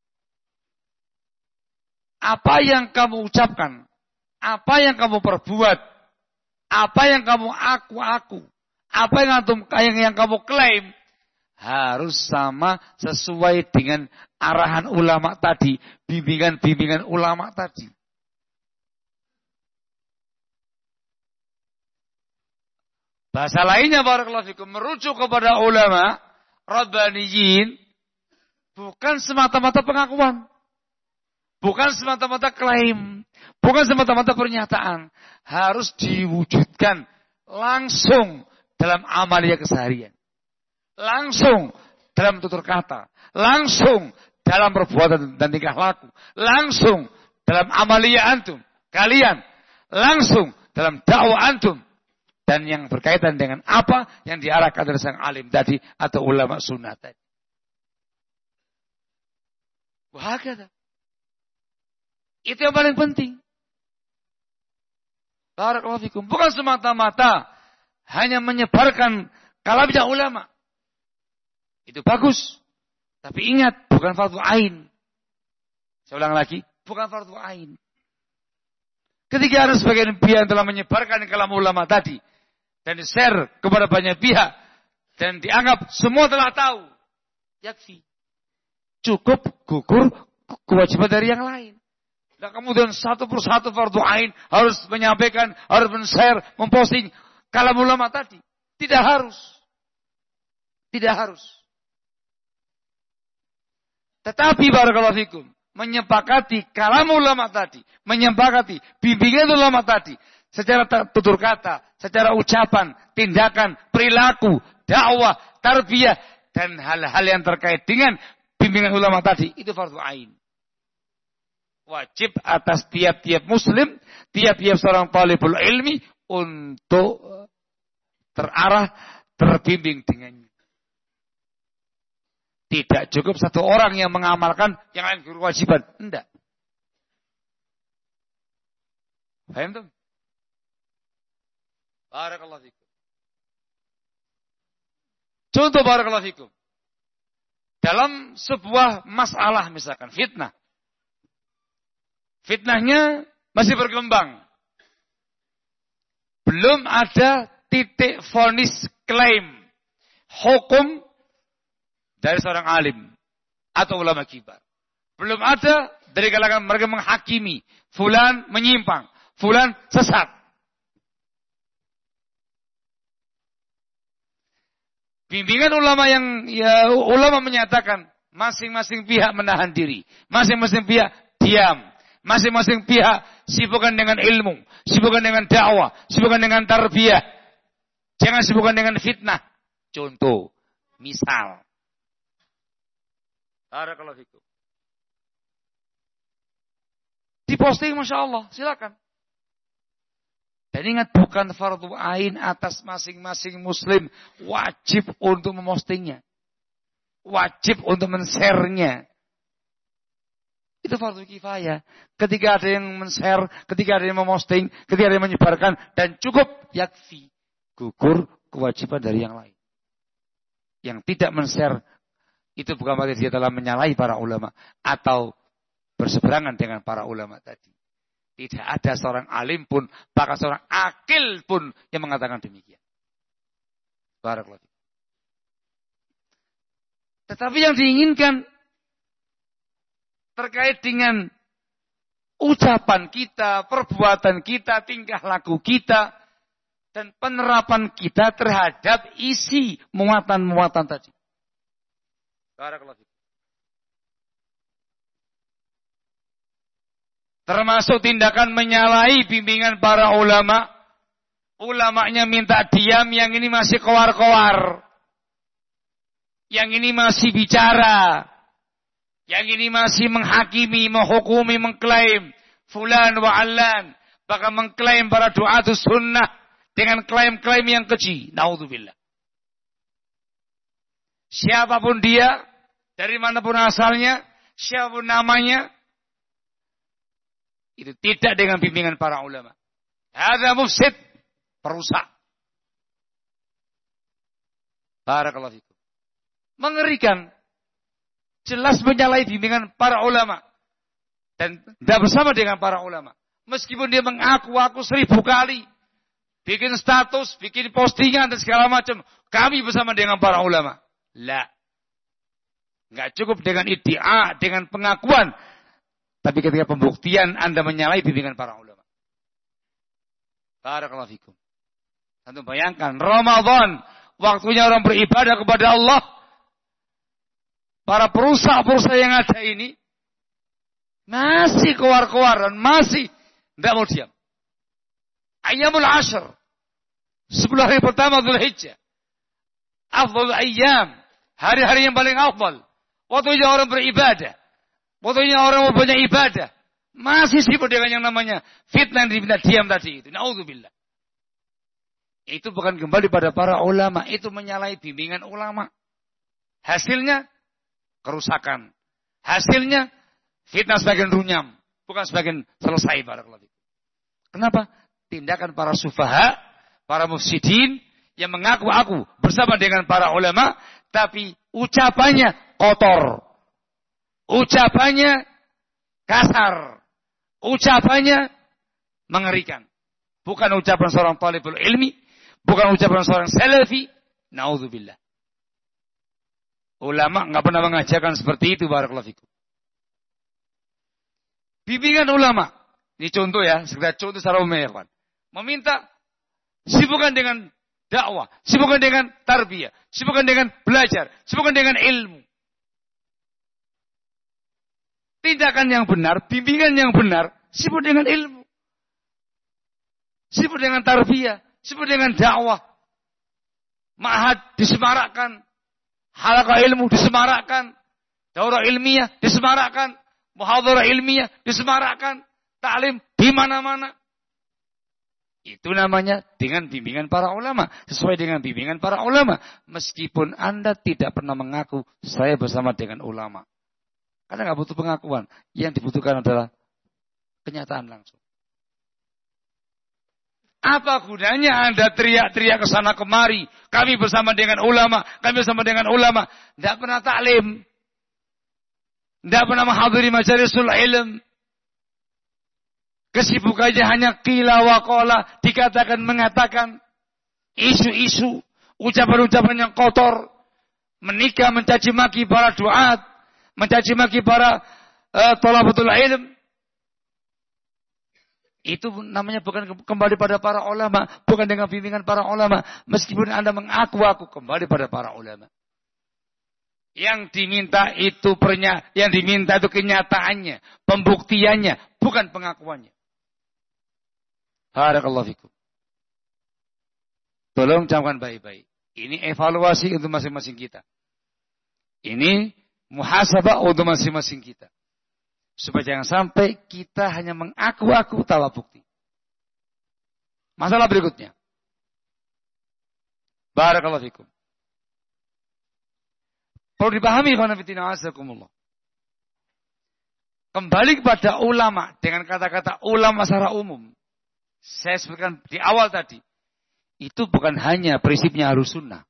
Apa yang kamu ucapkan, apa yang kamu perbuat, apa yang kamu aku, apa yang kamu klaim, harus sama sesuai dengan arahan ulama tadi, bimbingan-bimbingan ulama tadi. Bahasa lainnya barakallahu fikum, merujuk kepada ulama rabbaniyin bukan semata-mata pengakuan, bukan semata-mata klaim, bukan semata-mata pernyataan, harus diwujudkan langsung dalam amalia keseharian. Langsung dalam tutur kata. Langsung dalam perbuatan dan tingkah laku. Langsung dalam amalia antum. Kalian. Langsung dalam dakwah antum. Dan yang berkaitan dengan apa yang diarahkan dari sang alim tadi atau ulama sunnah tadi. Wahakata. Itu yang paling penting. Barakallahu fikum. Bukan semata-mata hanya menyebarkan kalamnya ulama. Itu bagus. Tapi ingat, bukan fardu ain. Saya ulang lagi, bukan fardu ain. Ketika ada sebagian pihak yang telah menyebarkan kalam ulama tadi dan di-share kepada banyak pihak dan dianggap semua telah tahu, yakfi. Cukup gugur kewajiban dari yang lain. Dan kemudian satu persatu fardu ain harus menyampaikan, harus men-share, memposting kalam ulama tadi. Tidak harus. Tidak harus. Tetapi barakallahu fikum, menyepakati kalam ulama tadi, menyepakati bimbingan ulama tadi, secara tutur kata, secara ucapan, tindakan, perilaku, dakwah, tarbiyah, dan hal-hal yang terkait dengan bimbingan ulama tadi, itu fardu ain. Wajib atas tiap-tiap muslim, tiap-tiap seorang talibul ilmi untuk terarah, terbimbing dengannya. Tidak cukup satu orang yang mengamalkan yang lain kewajiban. Tidak. Paham tuh? Barakallahu fikum. Contoh barakallahu fikum. Dalam sebuah masalah misalkan fitnah. Fitnahnya masih berkembang. Belum ada titik vonis klaim hukum dari seorang alim atau ulama kibar. Belum ada dari kalangan mereka menghakimi fulan menyimpang, fulan sesat. Bimbingan ulama ulama menyatakan masing-masing pihak menahan diri, masing-masing pihak diam. Masing-masing pihak sibukkan dengan ilmu, sibukkan dengan dakwah, sibukkan dengan tarbiyah. Jangan sibukkan dengan fitnah. Contoh, misal. Barakallahu fikum. Diposting Masya Allah, silakan. Dan ingat bukan fardu ain atas masing-masing muslim. Wajib untuk memostingnya. Wajib untuk men-share-nya. Itu fardu kifayah. Ketika ada yang men-share, ketika ada yang memosting, ketika ada yang menyebarkan, dan cukup yakfi. Gugur kewajiban dari yang lain. Yang tidak men-share, itu bukan berarti dia telah menyalahi para ulama. Atau berseberangan dengan para ulama tadi. Tidak ada seorang alim pun, bahkan seorang akil pun yang mengatakan demikian. Barakallahu. Tetapi yang diinginkan terkait dengan ucapan kita, perbuatan kita, tingkah laku kita, dan penerapan kita terhadap isi muatan-muatan tadi. Barakallahu. Termasuk tindakan menyalahi bimbingan para ulama. Ulamanya minta diam, yang ini masih kowar-kowar. Yang ini masih bicara. Yang ini masih menghakimi, menghukumi, mengklaim fulan wa allan, bahkan mengklaim para du'atus sunnah dengan klaim-klaim yang keji. Naudzubillah. Siapapun dia, dari manapun asalnya, siapapun namanya, itu tidak dengan bimbingan para ulama. Hadza mufsid, perusak. Barakallahu fikum. Mengerikan. Jelas menyalahi bimbingan para ulama. Dan tidak bersama dengan para ulama. Meskipun dia mengaku 1000 kali. Bikin status, bikin postingan dan segala macam. Kami bersama dengan para ulama. La. Enggak cukup dengan iddia, dengan pengakuan. Tapi ketika pembuktian Anda menyalahi bimbingan para ulama. Barakallahu fikum. Anda bayangkan Ramadan, waktunya orang beribadah kepada Allah. Para perusahaan yang ada ini masih kewar-kewaran, masih tidak mau diam. Ayyamul Ashr, 10 hari pertama Dzulhijjah. Afdhalul ayyam. Hari-hari yang paling afdal. Waktunya orang beribadah. Waktunya orang mempunyai ibadah. Masih sibuk dengan yang namanya fitnah yang diam tadi itu. Na'udzubillah. Itu bukan kembali pada para ulama. Itu menyalahi bimbingan ulama. Hasilnya kerusakan. Hasilnya fitnah sebagian runyam. Bukan sebagian selesai. Barakallahu. Kenapa? Tindakan para sufaha, para mufsidin yang mengaku-aku bersama dengan para ulama, tapi ucapannya kotor. Ucapannya kasar. Ucapannya mengerikan. Bukan ucapan seorang talibul ilmi, bukan ucapan seorang salafi. Naudzubillah. Ulama enggak pernah mengajarkan seperti itu, barakallahu fikum. Bimbingan ulama. Ini contoh ya, sekedar contoh secara umum ya, kawan. Meminta sibukkan dengan dakwah, sibukkan dengan tarbiyah, sibukkan dengan belajar, sibukkan dengan ilmu. Tindakan yang benar, bimbingan yang benar, sibuk dengan ilmu. Sibuk dengan tarbiyah, sibuk dengan dakwah. Ma'had disemarakkan, halaqah ilmu disemarakkan, daurah ilmiah disemarakkan, muhadharah ilmiah disemarakkan, ta'lim di mana-mana. Itu namanya dengan bimbingan para ulama. Sesuai dengan bimbingan para ulama. Meskipun Anda tidak pernah mengaku saya bersama dengan ulama. Karena nggak butuh pengakuan. Yang dibutuhkan adalah kenyataan langsung. Apa gunanya Anda teriak-teriak ke sana kemari. Kami bersama dengan ulama. Kami bersama dengan ulama. Tidak pernah taklim. Tidak pernah menghadiri majalisul ilm. Kesibukannya hanya qila wa qala, dikatakan mengatakan, isu-isu, ucapan-ucapan yang kotor, menikah mencaci maki para duat, mencaci maki para thalabatul ilm. Itu namanya bukan kembali pada para ulama, bukan dengan bimbingan para ulama, meskipun Anda mengaku-aku kembali pada para ulama. Yang diminta itu kenyataannya, pembuktiannya, bukan pengakuannya. Barakallahu fikum. Tolong camkan baik-baik. Ini evaluasi untuk masing-masing kita. Ini muhasabah untuk masing-masing kita. Supaya jangan sampai kita hanya mengaku-aku tanpa bukti. Masalah berikutnya. Barakallahu fikum. Perlu dipahami khonafidina azakumullah. Kembali kepada ulama dengan kata-kata ulama secara umum. Saya sebutkan di awal tadi. Itu bukan hanya prinsipnya Ahlus Sunnah.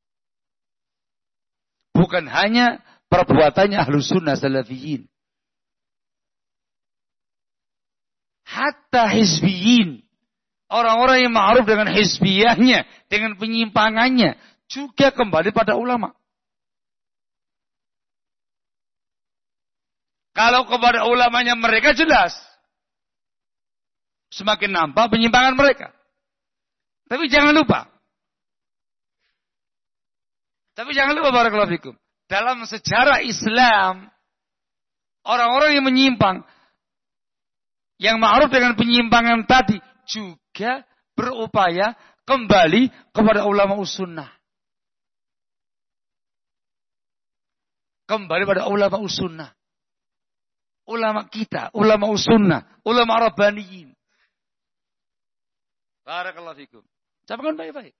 Bukan hanya perbuatannya Ahlus Sunnah Salafiyin. Hatta hizbiyin. Orang-orang yang ma'ruf dengan hizbiyahnya. Dengan penyimpangannya. Juga kembali pada ulama. Kalau kepada ulamanya mereka jelas. Semakin nampak penyimpangan mereka. Tapi jangan lupa. Barakallahu fikum. Dalam sejarah Islam. Orang-orang yang menyimpang. Yang ma'ruf dengan penyimpangan tadi. Juga berupaya kembali kepada ulama usunnah. Kembali pada ulama usunnah. Ulama kita. Ulama usunnah. Ulama rabbaniyin. Barakallahu fikum. Camkan baik-baik.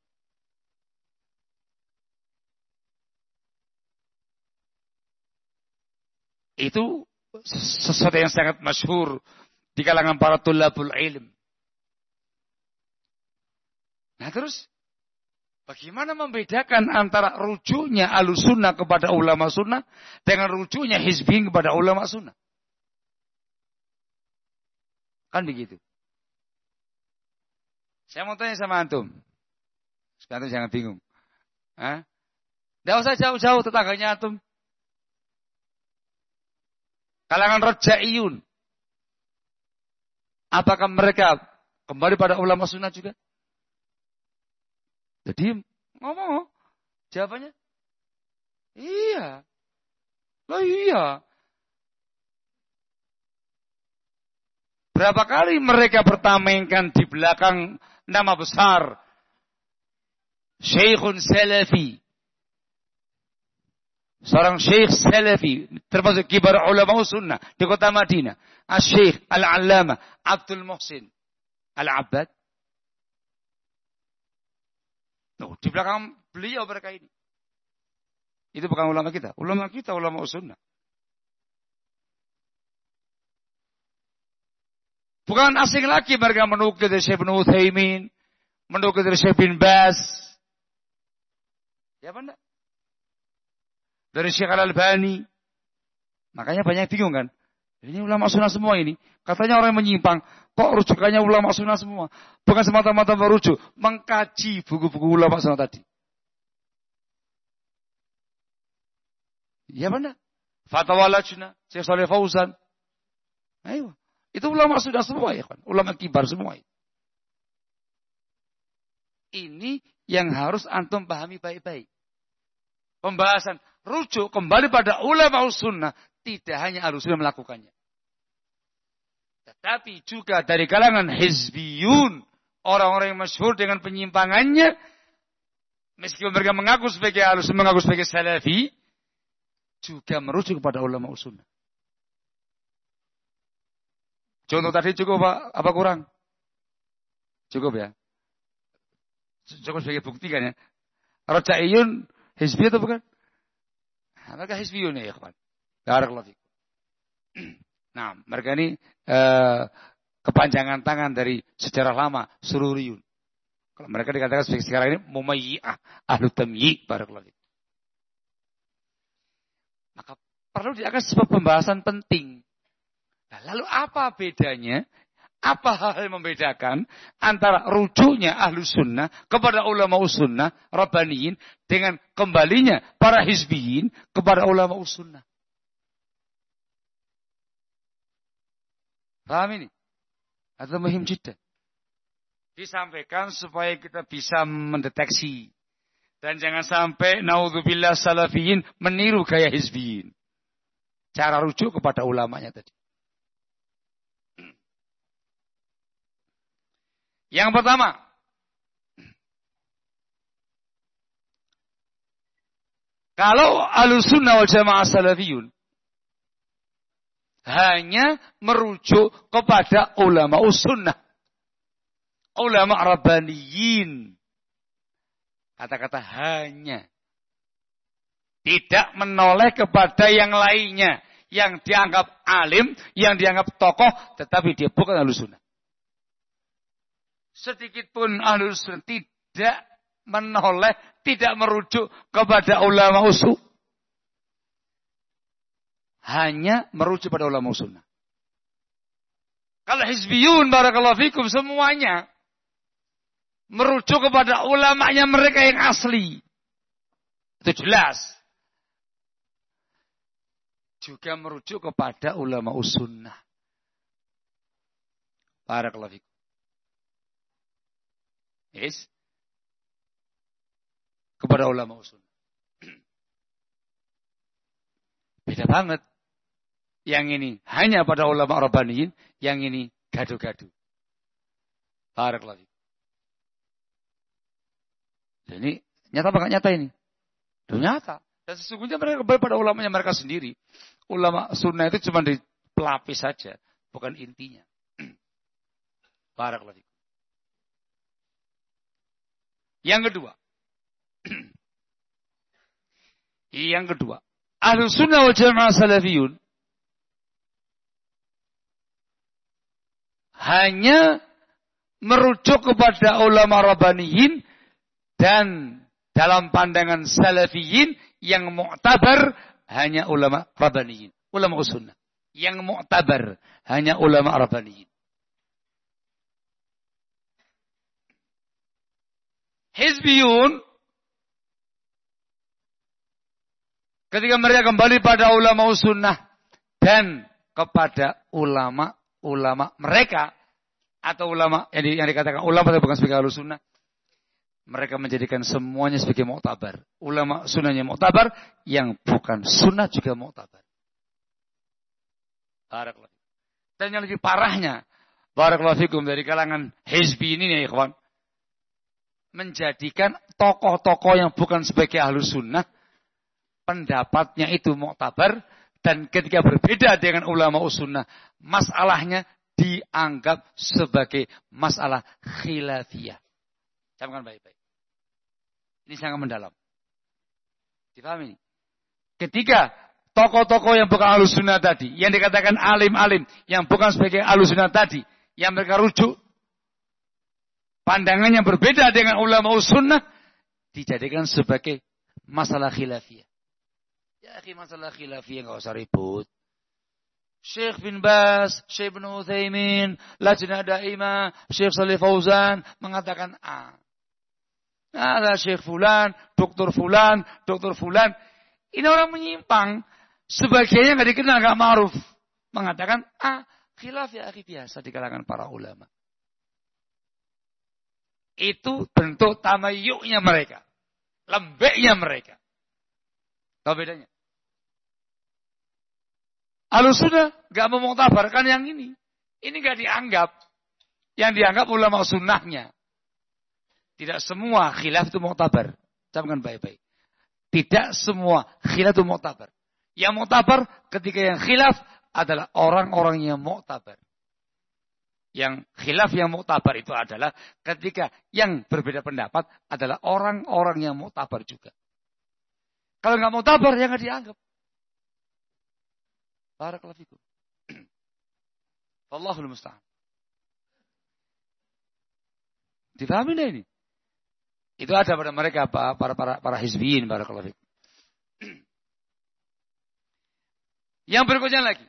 Itu sesuatu yang sangat masyhur di kalangan para tulabul ilm. Nah terus, bagaimana membedakan antara rujuknya Ahlus Sunnah kepada ulama sunnah dengan rujuknya hizbiyin kepada ulama sunnah? Kan begitu. Saya mau tanya sama antum. Antum jangan bingung. Tidak usah jauh-jauh tetangganya antum. Kalangan Raja'iyun. Apakah mereka kembali pada ulama sunnah juga? Jadi ngomong. Jawabannya. Iya. Lah iya. Berapa kali mereka bertamengkan di belakang nama besar Syekhun Salafi. Seorang syekh Salafi. Termasuk kibar ulama sunnah di kota Madinah. Asy-Syeikh Al-Allamah Abdul Muhsin Al-Abbad. Di belakang beliau mereka ini. Itu bukan ulama kita. Ulama kita, ulama sunnah. Bukan asing lagi mereka menukil dari Syekh bin Utsaimin, menukil dari Syekh bin Baz. Ya benar. Dari Syekh Al-Albani. Makanya banyak bingung kan. Ini ulama sunnah semua ini. Katanya orang yang menyimpang. Kok rujukannya ulama sunnah semua? Bukan semata-mata merujuk. Mengkaji buku-buku ulama sunnah tadi. Ya benar. Fatwa Lajnah, Syekh Shalih Fauzan. Ayo. Itu ulama sunnah semua ya kan. Ulama kibar semua. Ini yang harus antum pahami baik-baik. Pembahasan rujuk kembali pada ulama sunnah. Tidak hanya Ahlussunnah melakukannya. Tetapi juga dari kalangan hizbiyun. Orang-orang yang masyhur dengan penyimpangannya. Meskipun mereka mengaku sebagai Ahlussunnah, mengaku sebagai Salafi. Juga merujuk kepada ulama sunnah. Contoh tadi cukup apa kurang? Cukup ya. Cukup sebagai bukti kan ya. Rajaiyun hizbi atau bukan? Mereka hizbiyun ya ikhwan. Barakallahu fikum. Nah, mereka ini kepanjangan tangan dari sejarah lama Sururiyun. Kalau mereka dikatakan sekarang ini Mumayyi'ah, Ahlu Tamyi', barakallahu fikum. Maka perlu diakan sebuah pembahasan penting. Nah, lalu apa bedanya? Apa hal yang membedakan antara rujuknya Ahlu Sunnah kepada ulama sunnah, Rabbaniyin, dengan kembalinya para hizbiyin kepada ulama sunnah? Paham ini? Atau muhim jiddan. Disampaikan supaya kita bisa mendeteksi. Dan jangan sampai naudzubillah salafiyin meniru gaya hizbiyin. Cara rujuk kepada ulamanya tadi. Yang pertama, kalau Ahlussunnah wal Jamaah salafiyun hanya merujuk kepada ulama sunnah, ulama rabbaniyin. Kata-kata hanya. Tidak menoleh kepada yang lainnya. Yang dianggap alim, yang dianggap tokoh, tetapi dia bukan Ahlussunnah. Sedikit pun Ahlussunnah tidak menoleh, tidak merujuk kepada ulama usul. Hanya merujuk pada ulama sunnah. Kalau hizbiyun, barakallahu fikum, semuanya merujuk kepada ulamanya mereka yang asli. Itu jelas. Juga merujuk kepada ulama sunnah. Barakallahu fikum. Yes. Kepada ulama sunnah. Beda banget. Yang ini hanya pada ulama rabbaniyin, yang ini gaduh-gaduh. Barakallahu fikum. Jadi nyata apa nggak nyata ini? Nyata. Dan sesungguhnya mereka kembali pada ulamanya mereka sendiri. Ulama sunnah itu cuma di pelapis saja, bukan intinya. Barakallahu fikum. Yang kedua, Ahlussunnah wal Jamaah salafiyun hanya merujuk kepada ulama rabbaniyin dan dalam pandangan salafiyin yang mu'tabar hanya ulama rabbaniyin, ulama sunnah. Yang mu'tabar hanya ulama rabbaniyin. Hizbiyun ketika mereka kembali pada ulama sunnah dan kepada ulama mereka atau ulama yang dikatakan ulama tapi bukan sebagai Ahlus Sunnah, mereka menjadikan semuanya sebagai mu'tabar. Ulama sunnahnya mu'tabar, yang bukan sunnah juga mu'tabar. Barakallahu. Dan yang lebih parahnya, barakallahu fikum, dari kalangan hizbi ini ya ikhwan, menjadikan tokoh-tokoh yang bukan sebagai ahlus sunnah pendapatnya itu muktabar, dan ketika berbeda dengan ulama sunnah masalahnya dianggap sebagai masalah khilafiyah. Camkan baik-baik. Ini sangat mendalam. Dipahami? Ketika tokoh-tokoh yang bukan ahlus sunnah tadi, yang dikatakan alim-alim, yang bukan sebagai ahlus sunnah tadi, yang mereka rujuk pandangannya berbeda dengan ulama sunnah, dijadikan sebagai masalah khilafiyah. Ya akhi, masalah khilafiyah enggak usah ribut. Syekh bin Baz, Syekh bin Utsaimin, Lajnah Daimah, Syekh Shalih Fauzan mengatakan A. Ada Syekh Fulan, Doktor Fulan, Doktor Fulan. Ini orang menyimpang. Sebagiannya enggak dikenal, enggak ma'ruf. Mengatakan A. Khilaf ya akhi, biasa di kalangan para ulama. Itu bentuk tamayyu'nya mereka. Lembeknya mereka. Tahu bedanya? Ahlussunnah gak memuktabarkan yang ini. Ini gak dianggap. Yang dianggap ulama sunnahnya. Tidak semua khilaf itu muktabar. Camkan baik-baik. Tidak semua khilaf itu muktabar. Yang muktabar ketika yang khilaf adalah orang-orang yang muktabar. Yang khilaf yang muktabar itu adalah ketika yang berbeda pendapat adalah orang-orang yang muktabar juga. Kalau nggak muktabar, ya nggak dianggap. Barakallahu fikum. Wallahul musta'an. Difahami ini? Itu ada pada mereka para hizbiyin, barakallahu fikum. Yang berikutnya lagi.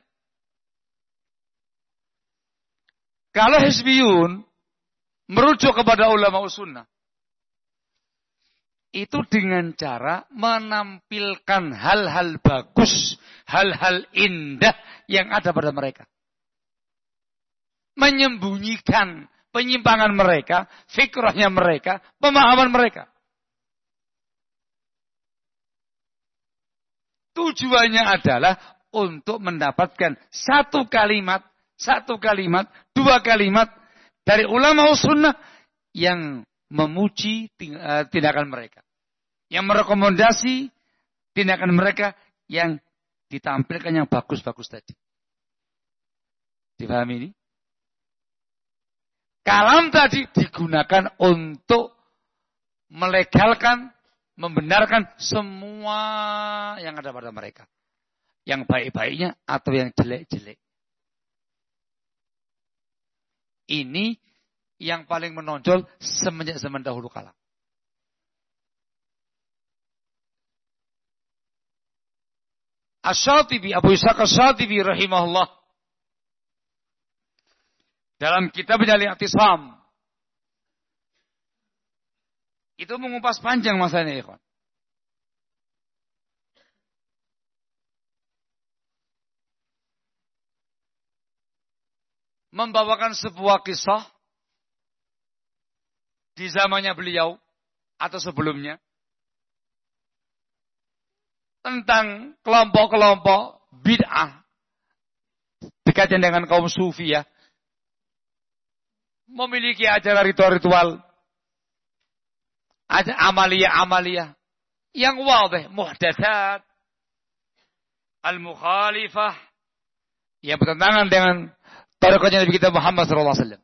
Kalau hizbiyun merujuk kepada ulama sunnah, itu dengan cara menampilkan hal-hal bagus, hal-hal indah yang ada pada mereka. Menyembunyikan penyimpangan mereka, fikrahnya mereka, pemahaman mereka. Tujuannya adalah untuk mendapatkan satu kalimat, dua kalimat dari ulama sunnah yang memuji tindakan mereka. Yang merekomendasi tindakan mereka yang ditampilkan yang bagus-bagus tadi. Difahami ini? Kalam tadi digunakan untuk melegalkan, membenarkan semua yang ada pada mereka. Yang baik-baiknya atau yang jelek-jelek. Ini yang paling menonjol semenjak zaman dahulu kala. Asy-Syatibi, Abu Ishaq Asy-Syatibi rahimahullah, dalam kitabnya Al-I'tisam, itu mengupas panjang masalahnya, ikhwan. Membawakan sebuah kisah di zamannya beliau atau sebelumnya tentang kelompok-kelompok bid'ah dekatnya dengan kaum sufi, ya, memiliki acara ritual-ritual, ada amalia-amalia yang wadih, muhdatsat, al-mukhalifah, yang bertentangan dengan tariqatnya Nabi kita Muhammad SAW.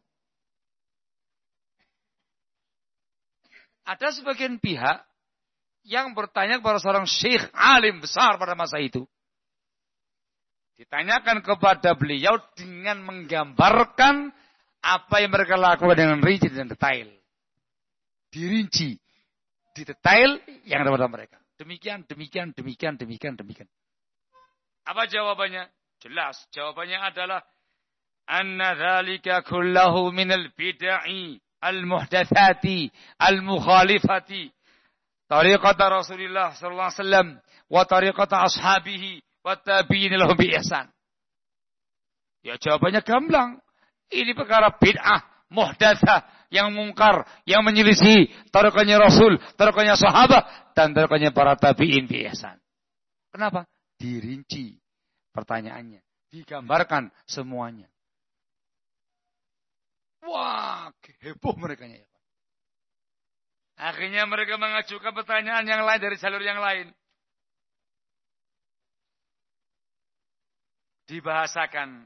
Ada sebagian pihak yang bertanya kepada seorang syekh alim besar pada masa itu. Ditanyakan kepada beliau dengan menggambarkan apa yang mereka lakukan dengan rinci dan detail. Dirinci, didetail yang ada pada mereka. Demikian. Apa jawabannya? Jelas, jawabannya adalah anna dzalika kullahu minal bid'i al-muhdatsati al-mukhalifati tariqata Rasulillah sallallahu alaihi wasallam wa tariqata ashabihi wa tabi'in lahum bi ihsan. Ya, jawabannya gamblang. Ini perkara bid'ah, muhdatsah, yang mungkar, yang menyelisih tariqatnya Rasul, tariqatnya sahabat dan tariqatnya para tabi'in bi ihsan. Kenapa? Dirinci pertanyaannya, digambarkan semuanya. Wah, heboh mereka, ya. Akhirnya mereka mengajukan pertanyaan yang lain dari jalur yang lain. Dibahasakan.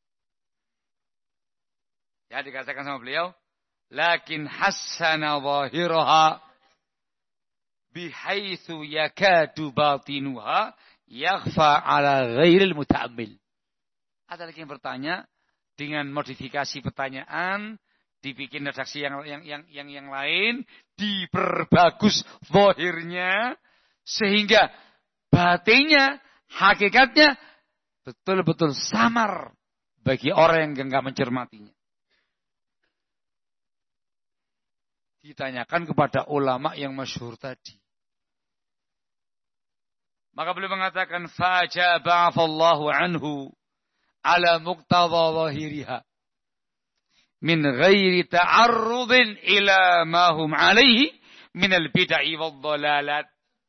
Ya, dikatakan sama beliau. Lakin hassana zahiraha bihaitsu yakadu batinuha yakhfa ala ghairil muta'ammil. Ada lagi yang bertanya dengan modifikasi pertanyaan, dibikin redaksi yang lain, diperbagus zahirnya sehingga batinnya, hakikatnya betul-betul samar bagi orang yang enggak mencermatinya. Ditanyakan kepada ulama yang masyhur tadi. Maka beliau mengatakan fajaba Allahu anhu ala muqtadha zahiriha min ghairi ta'arrudin ila ma hum alaihi min al-bid'ah wad dhalalat.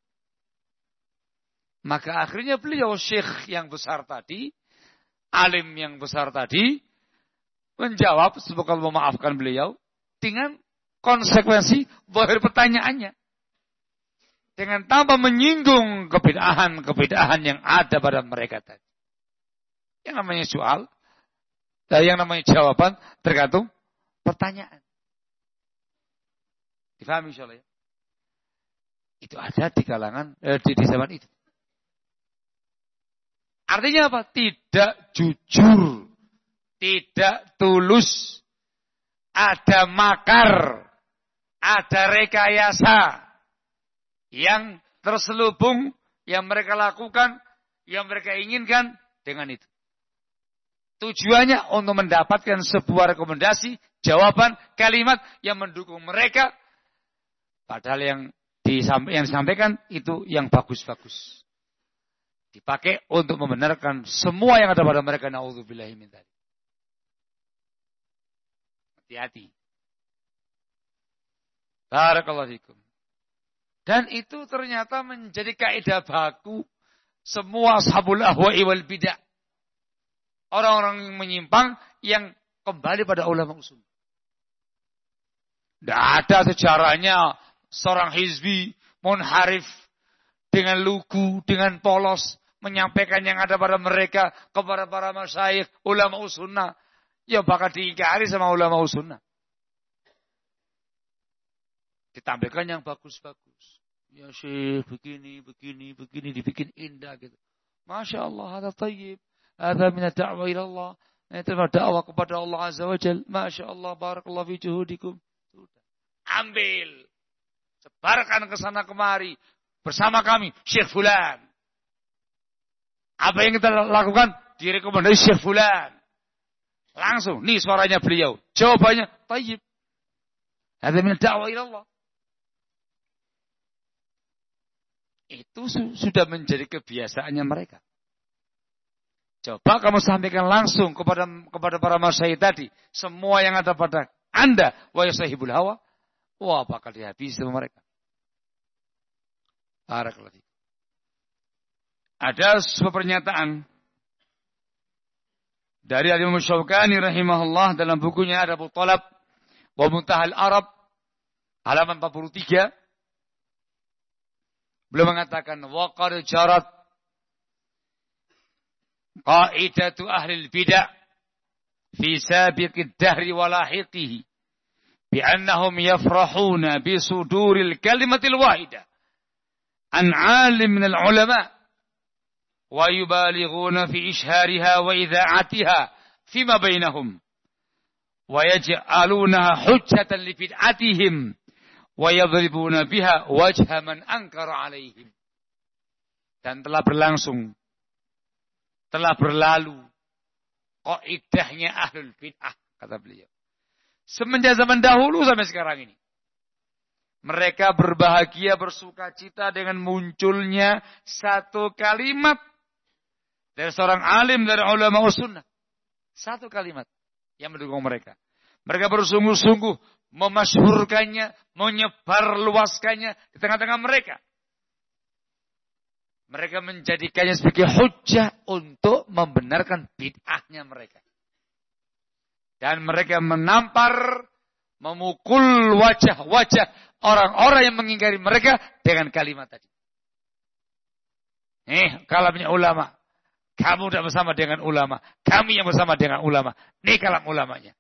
Maka akhirnya beliau syekh yang besar tadi, alim yang besar tadi menjawab, semoga Allah memaafkan beliau, dengan konsekuensi zahir pertanyaannya. Dengan tanpa menyinggung kebid'ahan yang ada pada mereka tadi. Yang namanya soal, dan yang namanya jawaban tergantung pertanyaan. Difahami insyaallah ya? Itu ada di kalangan di zaman itu. Artinya apa? Tidak jujur, tidak tulus, ada makar, ada rekayasa yang terselubung, yang mereka lakukan, yang mereka inginkan dengan itu. Tujuannya untuk mendapatkan sebuah rekomendasi, jawaban, kalimat yang mendukung mereka. Padahal yang disampaikan itu yang bagus-bagus. Dipakai untuk membenarkan semua yang ada pada mereka. Na'udzubillahi min dzalik. Hati-hati. Barakallahu fikum. Dan itu ternyata menjadi kaidah baku semua ashabul ahwa'i wal bid'ah. Orang-orang yang menyimpang yang kembali pada ulama usul. Tidak ada sejarahnya seorang hizbi munharif dengan lugu, dengan polos menyampaikan yang ada pada mereka kepada para masyayikh ulama usunnah. Ya bakal diingkari sama ulama usunnah. Ditampilkan yang bagus-bagus. Ya Syekh, begini, dibikin indah gitu. Masya Allah, hadza tayyib. Hadza min ad-da'wa ila Allah. Itu dakwah kepada Allah Azza wa Jalla. Masya Allah, barakallahu fi juhudikum. Sudah. Ambil. Sebarkan ke sana kemari. Bersama kami, Syekh Fulan. Apa yang kita lakukan? Direkomendasi Syekh Fulan. Langsung, nih suaranya beliau. Jawabannya, tayyib. Hadza min ad-da'wa ila Allah. Itu sudah menjadi kebiasaannya mereka. Coba kamu sampaikan langsung kepada para masyayikh tadi. Semua yang ada pada Anda. Wa yasahibul hawa. Wah, bakal dihabisi sama mereka. Barakallahu fiik. Ada sebuah pernyataan dari Al-Imam Syaukani rahimahullah dalam bukunya Adabut Talab wa Muntahal Arab halaman 43. Beliau mengatakan waqad jarat qaidatu ahli al-bid'ah fi sabiqid dahri wa lahiqihi bi annahum yafrahuna bi suduril kalimatil wahidah an 'alim min al-ulama wa yubalighuna fi ishhariha wa idha'atiha fima bainahum wa yaj'alunaha hujjatan li bid'atihim wa yadribuna biha wajha man ankara alaihim. Dan telah berlangsung, telah berlalu kaidahnya ahlul bid'ah, kata beliau. Semenjak zaman dahulu sampai sekarang ini. Mereka berbahagia, bersuka cita dengan munculnya satu kalimat dari seorang alim dari ulama sunnah. Satu kalimat yang mendukung mereka. Mereka bersungguh-sungguh memasyhurkannya, menyebarluaskannya di tengah-tengah mereka. Mereka menjadikannya sebagai hujjah untuk membenarkan bid'ahnya mereka. Dan mereka menampar, memukul wajah-wajah orang-orang yang mengingkari mereka dengan kalimat tadi. Kalamnya ulama. Kamu tidak bersama dengan ulama. Kami yang bersama dengan ulama. Ini kalam ulamanya.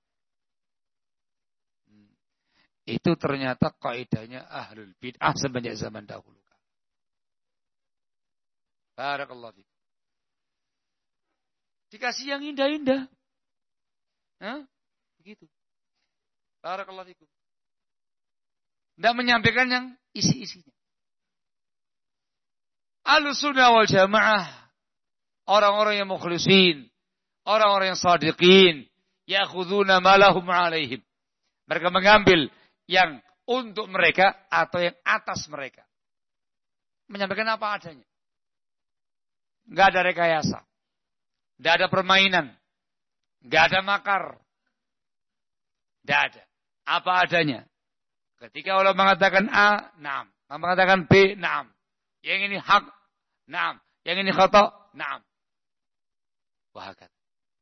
Itu ternyata kaidahnya ahlul bid'ah semenjak zaman dahulu. Barakallahu fiik. Dikasih yang indah-indah. Begitu. Barakallahu fiikum. Tidak menyampaikan yang isi-isinya. Ahlussunnah wal jamaah. Orang-orang yang mukhlisin. Orang-orang yang sadiqin. Ya'khuduna ma lahum alaihim. Mereka mengambil yang untuk mereka atau yang atas mereka. Menyampaikan apa adanya. Enggak ada rekayasa. Enggak ada permainan. Enggak ada makar. Enggak ada. Apa adanya. Ketika Allah mengatakan A, na'am. Mengatakan B, na'am. Yang ini hak, na'am. Yang ini khata, na'am. Wahakat.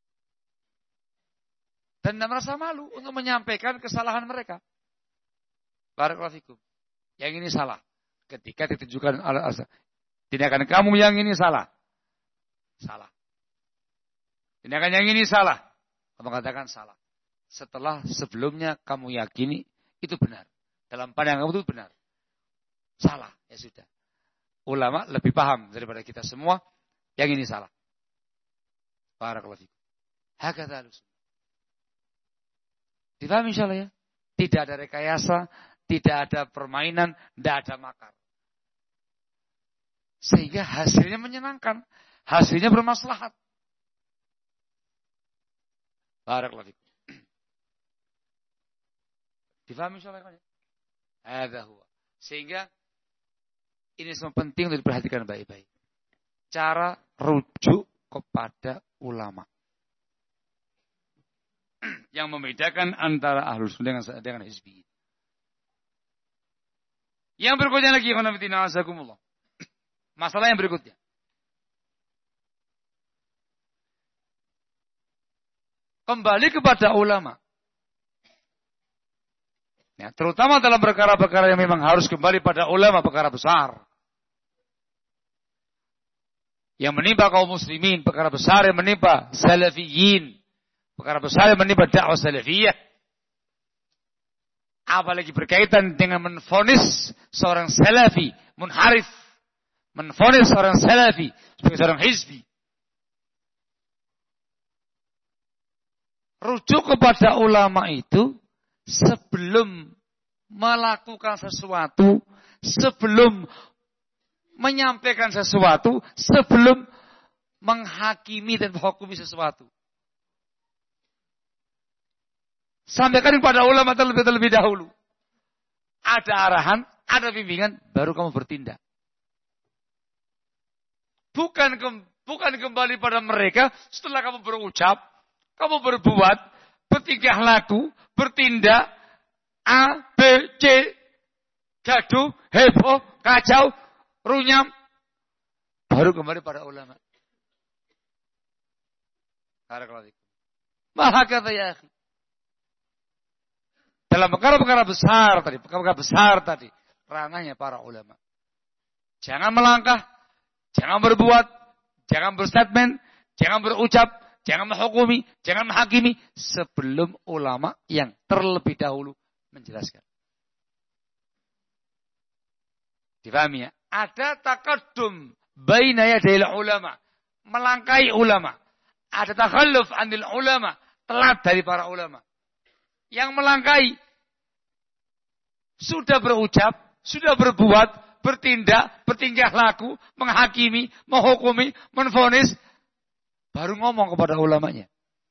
Dan tidak merasa malu untuk menyampaikan kesalahan mereka. Barakallahu fikum. Yang ini salah. Ketika ditujukan Allah. Tindakan kamu yang ini salah. Salah. Tindakan yang ini salah. Kamu katakan salah. Setelah sebelumnya kamu yakini itu benar. Dalam pandangan kamu itu benar. Salah. Ya sudah. Ulama lebih paham daripada kita semua. Yang ini salah. Barakallahu fikum. Hakadha al-sunnah. Difahami insyaallah ya? Tidak ada rekayasa, tidak ada permainan, tidak ada makar. Sehingga hasilnya menyenangkan, hasilnya bermaslahat. Barakallahu fikum. Difahami insyaallah ya? Hadza huwa. Sehingga ini semua penting untuk diperhatikan baik-baik. Cara rujuk kepada ulama. Yang membedakan antara ahlus sunnah dengan hizbi. Yang berikutnya lagi, masalah yang berikutnya. Kembali kepada ulama. Ya, terutama dalam perkara-perkara yang memang harus kembali pada ulama, perkara besar. Yang menimpa kaum muslimin, perkara besar yang menimpa salafiyin, perkara besar yang menimpa dakwah salafiyah. Apalagi berkaitan dengan menfonis seorang salafi, munharif, menfonis seorang salafi sebagai seorang hizbi. Rujuk kepada ulama itu sebelum melakukan sesuatu, sebelum menyampaikan sesuatu, sebelum menghakimi dan menghukumi sesuatu. Sampaikan kepada ulama terlebih dahulu. Ada arahan, ada bimbingan, baru kamu bertindak. Bukan kembali pada mereka setelah kamu berucap, kamu berbuat, bertingkah laku, bertindak, A, B, C, gaduh, heboh, kacau, runyam, baru kembali pada ulama. Maha kata ya akhi. Dalam perkara-perkara besar tadi, ranahnya para ulama. Jangan melangkah, jangan berbuat, jangan berstatement, jangan berucap, jangan menghukumi, jangan menghakimi sebelum ulama yang terlebih dahulu menjelaskan. Difahami ya? Ada taqaddum baina yadayil ulama, melangkahi ulama. Ada takhalluf anil ulama, telat dari para ulama. Yang melangkahi sudah berucap, sudah berbuat, bertindak, bertingkah laku, menghakimi, menghukumi, menvonis, baru ngomong kepada ulamanya.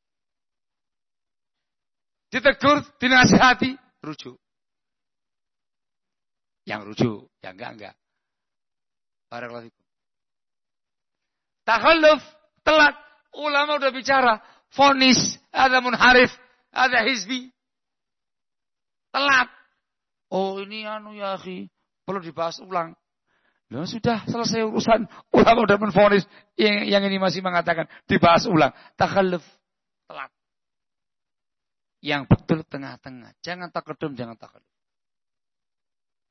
Ditegur, dinasihati, rujuk. Yang rujuk, yang enggak. Barakallahu fikum. Takhalluf, telat. Ulama udah bicara, vonis, ada munharif, ada hizbi. Telat. Oh ini ya akhi, perlu dibahas ulang. Loh sudah selesai urusan. Ulama udah menvonis, yang ini masih mengatakan dibahas ulang. Takhalluf, telat. Yang betul tengah-tengah. Jangan takadum, jangan takhalluf.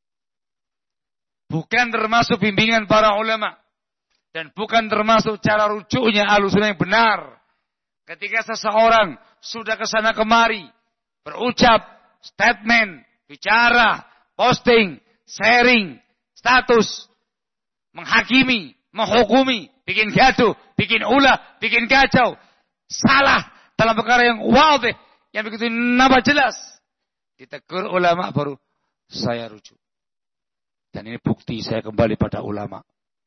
bukan termasuk bimbingan para ulama. Dan bukan termasuk cara rujuknya Ahlussunnah yang benar. Ketika seseorang sudah kesana kemari, berucap, statement, bicara, posting, sharing, status, menghakimi, menghukumi, bikin gaduh, bikin ulah, bikin kacau, salah dalam perkara yang wadih, yang begitu nampak jelas, ditegur ulama baru saya rujuk. Dan ini bukti saya kembali pada ulama.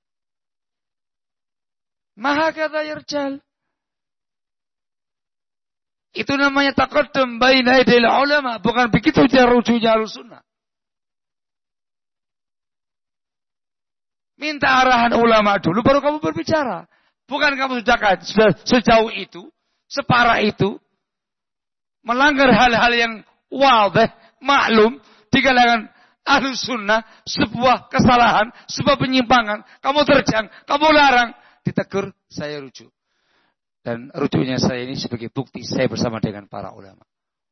Maha kata yarjal. Itu namanya taqaddum baina aidil ulama, bukan begitu cara rujuknya Ahlussunnah. Minta arahan ulama dulu baru kamu berbicara. Bukan kamu sudah sejauh itu, separah itu, melanggar hal-hal yang wadih, maklum di kalangan Ahlussunnah, sebuah kesalahan, sebuah penyimpangan, kamu terjang, kamu larang, ditegur, saya rujuk. Dan rujuknya saya ini sebagai bukti saya bersama dengan para ulama.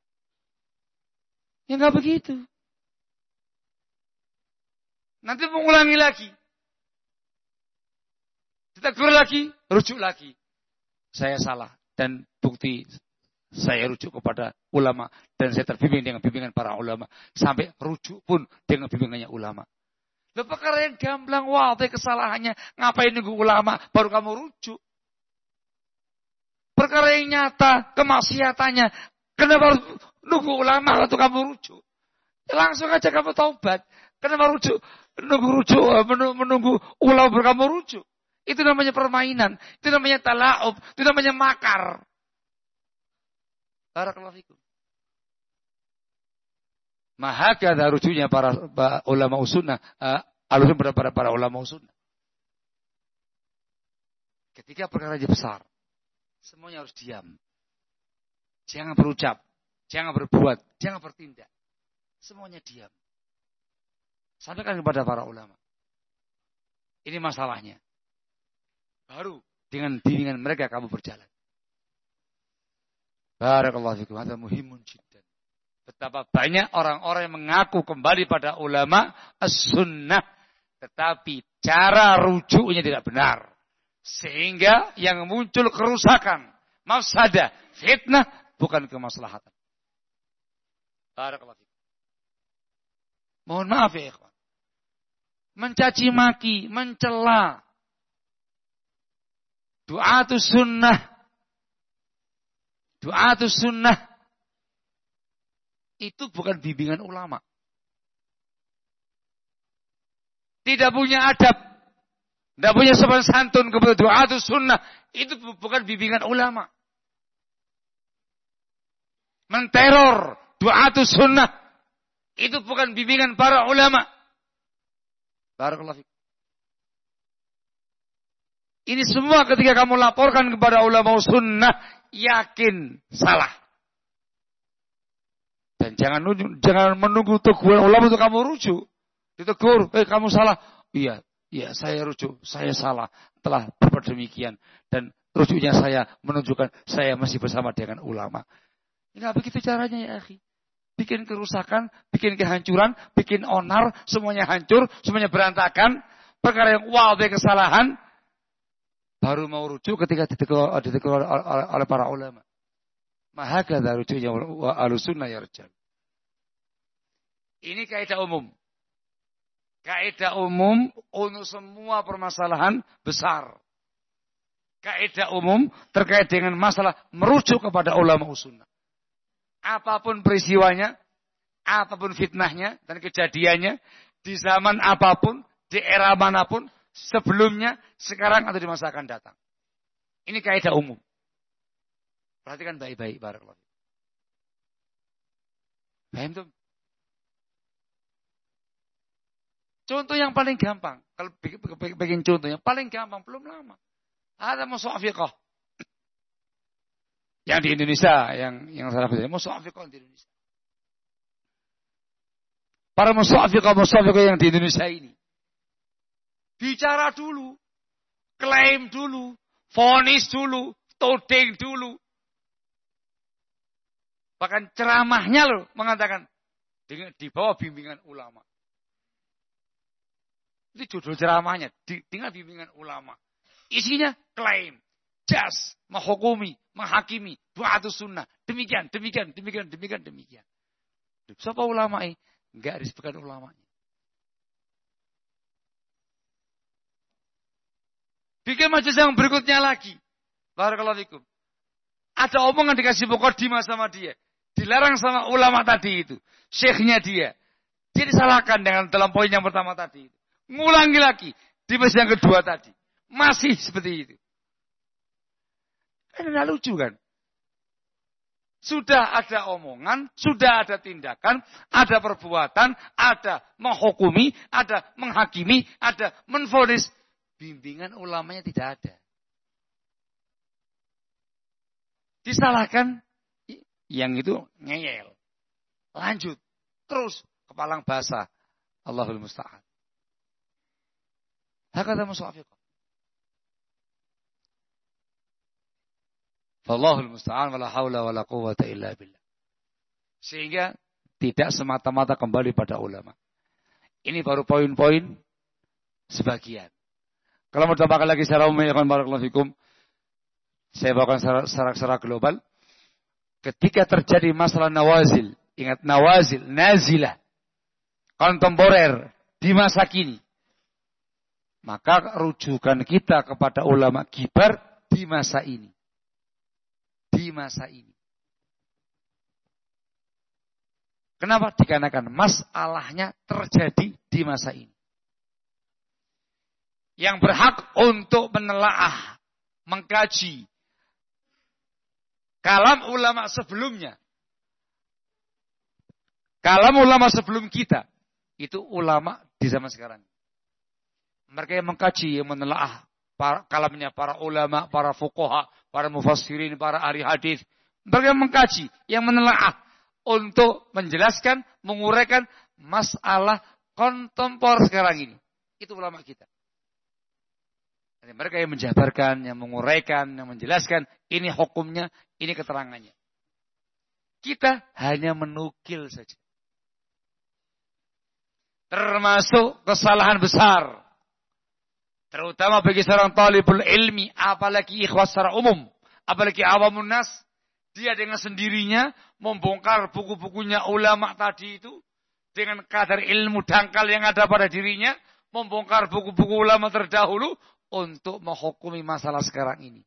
Ya nggak begitu. Nanti mengulangi lagi. Ditegur lagi, rujuk lagi. Saya salah. Dan bukti saya rujuk kepada ulama. Dan saya terbimbing dengan bimbingan para ulama. Sampai rujuk pun dengan bimbingannya ulama. Loh, perkara yang gamblang, wadih kesalahannya. Ngapain nunggu ulama, baru kamu rujuk. Perkara yang nyata, kemaksiatannya. Kenapa harus nunggu ulama waktu kamu rujuk? Ya langsung aja kamu taubat. Kenapa rujuk? Menunggu ulama baru kamu rujuk. Itu namanya permainan. Itu namanya tala'ub. Itu namanya makar. Barakallahu fikum. Maha kada rujuknya para ulama sunnah. Ahlussunnah para ulama sunnah. Ketika perkara besar. Semuanya harus diam. Jangan berucap. Jangan berbuat. Jangan bertindak. Semuanya diam. Sampaikan kepada para ulama. Ini masalahnya. Baru dengan bimbingan mereka kamu berjalan. Barakallahu fikum. Hadza muhimun jiddan. Betapa banyak orang-orang yang mengaku kembali pada ulama as-sunnah. Tetapi cara rujuknya tidak benar. Sehingga yang muncul kerusakan, mafsadah, fitnah, bukan kemaslahatan. Barakallahu fikum. Mohon maaf ya ikhwan. Mencaci maki, mencela. Du'atus sunnah. Du'atus sunnah. Itu bukan bimbingan ulama. Tidak punya adab. Tidak punya sopan santun kepada du'atus sunnah. Itu bukan bimbingan ulama. Menteror du'atus sunnah. Itu bukan bimbingan para ulama. Barakallahu fikum. Ini semua ketika kamu laporkan kepada ulama sunnah. Yakin salah. Dan jangan menunggu teguran ulama untuk kamu rujuk. Ditegur, kamu salah. Iya. Ya, saya rujuk, saya salah, telah berbuat demikian. Dan rujuknya saya menunjukkan saya masih bersama dengan ulama. Enggak begitu caranya ya akhi. Bikin kerusakan, bikin kehancuran, bikin onar, semuanya hancur, semuanya berantakan. Perkara yang wadih kesalahan, baru mau rujuk ketika ditegur oleh para ulama. Mahakadha rujuknya Ahlussunnah ya rajal. Ini kaidah umum. Kaidah umum untuk semua permasalahan besar. Kaidah umum terkait dengan masalah merujuk kepada ulama sunnah. Apapun peristiwanya, apapun fitnahnya dan kejadiannya, di zaman apapun, di era manapun, sebelumnya, sekarang atau di masa akan datang. Ini kaidah umum. Perhatikan baik-baik. Barakallahu. Paham tuh? Contoh yang paling gampang. Kalau bikin contoh yang paling gampang, belum lama. Ada musafiqah. Yang di Indonesia, yang salah betul. Musafiqah di Indonesia. Para musafiqah yang di Indonesia ini. Bicara dulu. Klaim dulu. Vonis dulu. Toding dulu. Bahkan ceramahnya loh mengatakan. Di bawah bimbingan ulama. Ini judul ceramahnya, dengan bimbingan ulama. Isinya klaim, jas, menghukumi, menghakimi, du'atus sunnah. Demikian. Siapa ulama ini? Enggak disebutkan ulamanya. Bikin majelis yang berikutnya lagi. Barakallahu fikum. Ada omongan dikasih mukadimah sama dia. Dilarang sama ulama tadi itu. Syekhnya dia. Dia disalahkan dalam poin yang pertama tadi itu. Ngulangi lagi. Di majelis yang kedua tadi. Masih seperti itu. Kan tidak lucu kan? Sudah ada omongan, sudah ada tindakan, ada perbuatan, ada menghukumi, ada menghakimi, ada menvonis. Bimbingan ulamanya tidak ada. Disalahkan, yang itu ngeyel. Lanjut, terus kepalang basah. Allahul musta'an. Hakadha musafiqah. Wallahul musta'an wala haula wala quwwata illa billah. Sehingga tidak semata-mata kembali pada ulama. Ini baru poin-poin sebagian. Kalau mau tambahkan lagi secara umum, barakallahu fikum, saya bawakan secara global. Ketika terjadi masalah nawazil, ingat nawazil, nazilah, kontemporer di masa kini, maka rujukan kita kepada ulama kibar di masa ini. Di masa ini. Kenapa? Dikarenakan masalahnya terjadi di masa ini. Yang berhak untuk menelaah, mengkaji kalam ulama sebelumnya. Kalam ulama sebelum kita. Itu ulama di zaman sekarang. Mereka yang mengkaji, yang menelaah kalamnya para ulama, para fuqaha, para mufassirin, para ahli hadis. Mereka yang mengkaji, yang menelaah untuk menjelaskan, menguraikan masalah kontemporer sekarang ini. Itu ulama kita. Mereka yang menjabarkan, yang menguraikan, yang menjelaskan, ini hukumnya, ini keterangannya. Kita hanya menukil saja. Termasuk kesalahan besar. Terutama bagi seorang talibul ilmi, apalagi ikhwas secara umum, apalagi awamun nas, dia dengan sendirinya membongkar buku-bukunya ulama tadi itu, dengan kadar ilmu dangkal yang ada pada dirinya, membongkar buku-buku ulama terdahulu, untuk menghukumi masalah sekarang ini.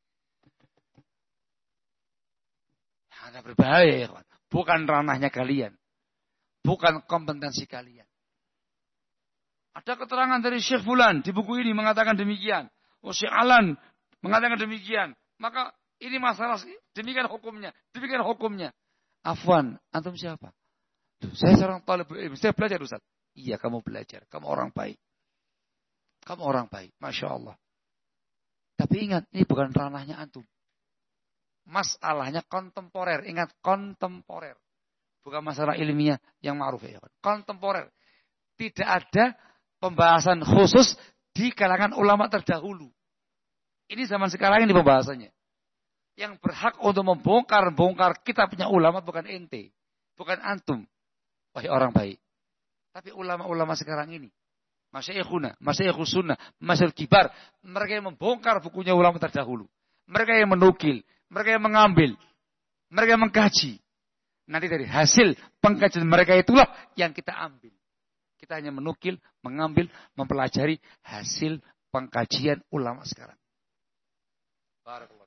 Ada berbahaya, ya kawan. Bukan ranahnya kalian. Bukan kompetensi kalian. Ada keterangan dari Syekh Fulan di buku ini mengatakan demikian. Oh, Syekh Alan mengatakan demikian. Maka ini masalah demikian hukumnya. Demikian hukumnya. Afwan, antum siapa? Saya seorang talibul ilmi. Saya belajar, Ustaz. Iya, kamu belajar. Kamu orang baik. Kamu orang baik, Masya Allah. Tapi ingat, ini bukan ranahnya antum. Masalahnya kontemporer. Ingat, kontemporer. Bukan masalah ilmiah yang ma'ruf. Ya. Kontemporer. Tidak ada pembahasan khusus di kalangan ulama terdahulu. Ini zaman sekarang ini pembahasannya. Yang berhak untuk membongkar kitabnya ulama bukan ente. Bukan antum. Wahai orang baik. Tapi ulama-ulama sekarang ini. Masyayikhuna, masyayikhus sunnah, masyayikhul kibar. Mereka yang membongkar bukunya ulama terdahulu. Mereka yang menukil. Mereka yang mengambil. Mereka yang mengkaji. Nanti dari hasil pengkajian mereka itulah yang kita ambil. Kita hanya menukil, mengambil, mempelajari hasil pengkajian ulama sekarang. Barakallah.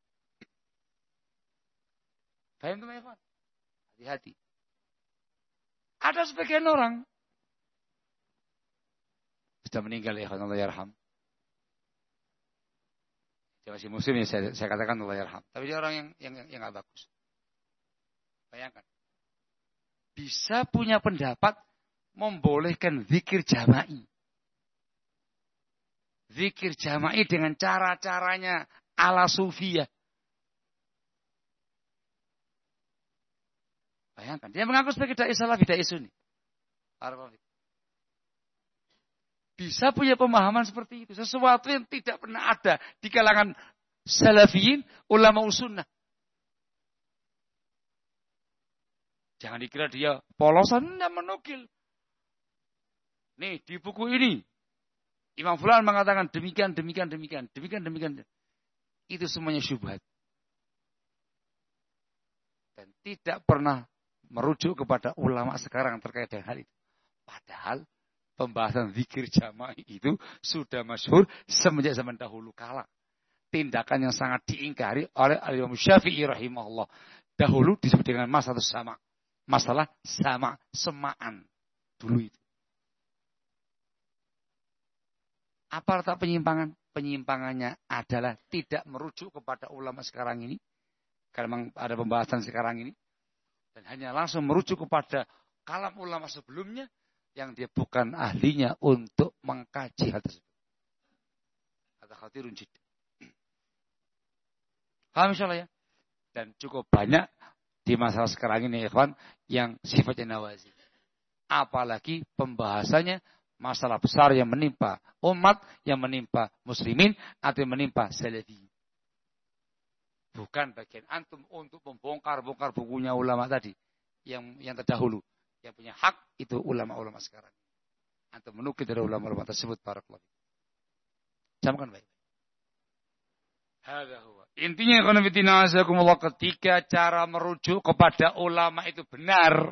Paham itu, Pak? Hati-hati. Ada sebagian orang sudah meninggal, ya Allah yarham. Dia masih muslim, ya saya katakan Allah yarham. Tapi dia orang yang enggak bagus. Bayangkan. Bisa punya pendapat membolehkan zikir jama'i. Zikir jama'i dengan cara-caranya ala sufiyah. Bayangkan, dia mengaku sebagai dai salafi, dai sunni. Bisa punya pemahaman seperti itu. Sesuatu yang tidak pernah ada di kalangan salafiyin, ulama sunnah. Jangan dikira dia polosan, tidak menukil. Nih, di buku ini. Imam Fulan mengatakan demikian. Itu semuanya syubhat. Dan tidak pernah merujuk kepada ulama sekarang terkait dengan hal itu. Padahal pembahasan zikir jamaah itu sudah masyhur semenjak zaman dahulu kala. Tindakan yang sangat diingkari oleh Imam Syafi'i rahimahullah. Dahulu disebut dengan masalah sama. Masalah semaan. Dulu itu. Apa letak penyimpangan? Penyimpangannya adalah tidak merujuk kepada ulama sekarang ini. Karena memang ada pembahasan sekarang ini. Dan hanya langsung merujuk kepada kalam ulama sebelumnya. Yang dia bukan ahlinya untuk mengkaji hal tersebut. Kata khatirun jiddah. Paham insyaallah ya? Dan cukup banyak di masalah sekarang ini ikhwan yang sifatnya nawazi. Apalagi pembahasannya masalah besar yang menimpa umat, yang menimpa muslimin, atau yang menimpa salafi. Bukan bagian antum untuk membongkar bukunya ulama tadi. Yang terdahulu. Yang punya hak itu ulama-ulama sekarang. Antum menukil dari ulama-ulama tersebut. Barakallahu. Camkan baik. Intinya ketika cara merujuk kepada ulama itu benar.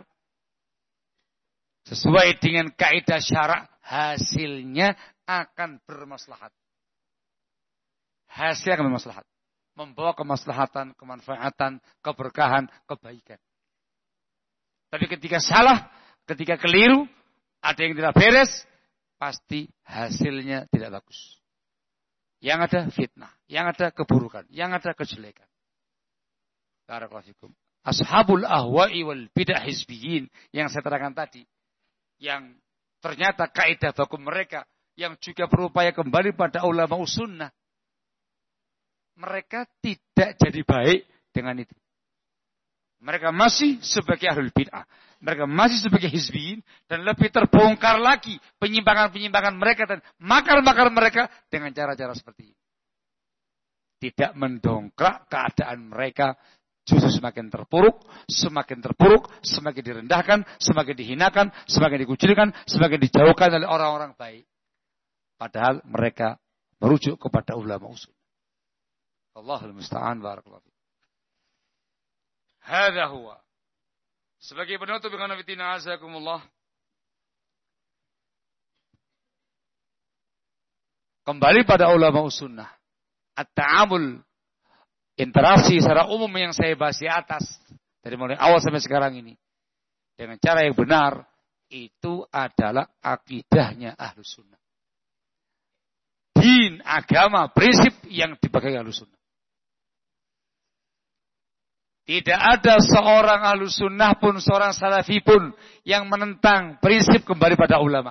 Sesuai dengan kaidah syarak. Hasilnya akan bermaslahat. Hasilnya akan bermaslahat. Membawa kemaslahatan, kemanfaatan, keberkahan, kebaikan. Tapi ketika salah, ketika keliru, ada yang tidak beres, pasti hasilnya tidak bagus. Yang ada fitnah, yang ada keburukan, yang ada kejelekan. Barakallahu fikum. Ashabul ahwa'i wal bid'ah hizbiyin yang saya terangkan tadi, yang ternyata kaidah baku mereka yang juga berupaya kembali pada ulama sunnah, mereka tidak jadi baik dengan itu. Mereka masih sebagai ahlul bid'ah. Mereka masih sebagai hizbiyin. Dan lebih terbongkar lagi penyimpangan-penyimpangan mereka dan makar-makar mereka dengan cara-cara seperti ini. Tidak mendongkrak keadaan mereka. Justru semakin terpuruk, semakin direndahkan, semakin dihinakan, semakin dikucilkan, semakin dijauhkan oleh orang-orang baik. Padahal mereka merujuk kepada ulama usul. Allahul musta'an barakallahu. Hadza huwa. Sebagai penutup dengan fitina azakumullah. Kembali pada ulama sunnah. At-ta'amul, interaksi secara umum yang saya bahas di atas dari mulai awal sampai sekarang ini dengan cara yang benar itu adalah akidahnya Ahlus Sunnah. Din, agama, prinsip yang dipegang Ahlus Sunnah. Tidak ada seorang Ahlus Sunnah pun, seorang Salafi pun yang menentang prinsip kembali pada ulama.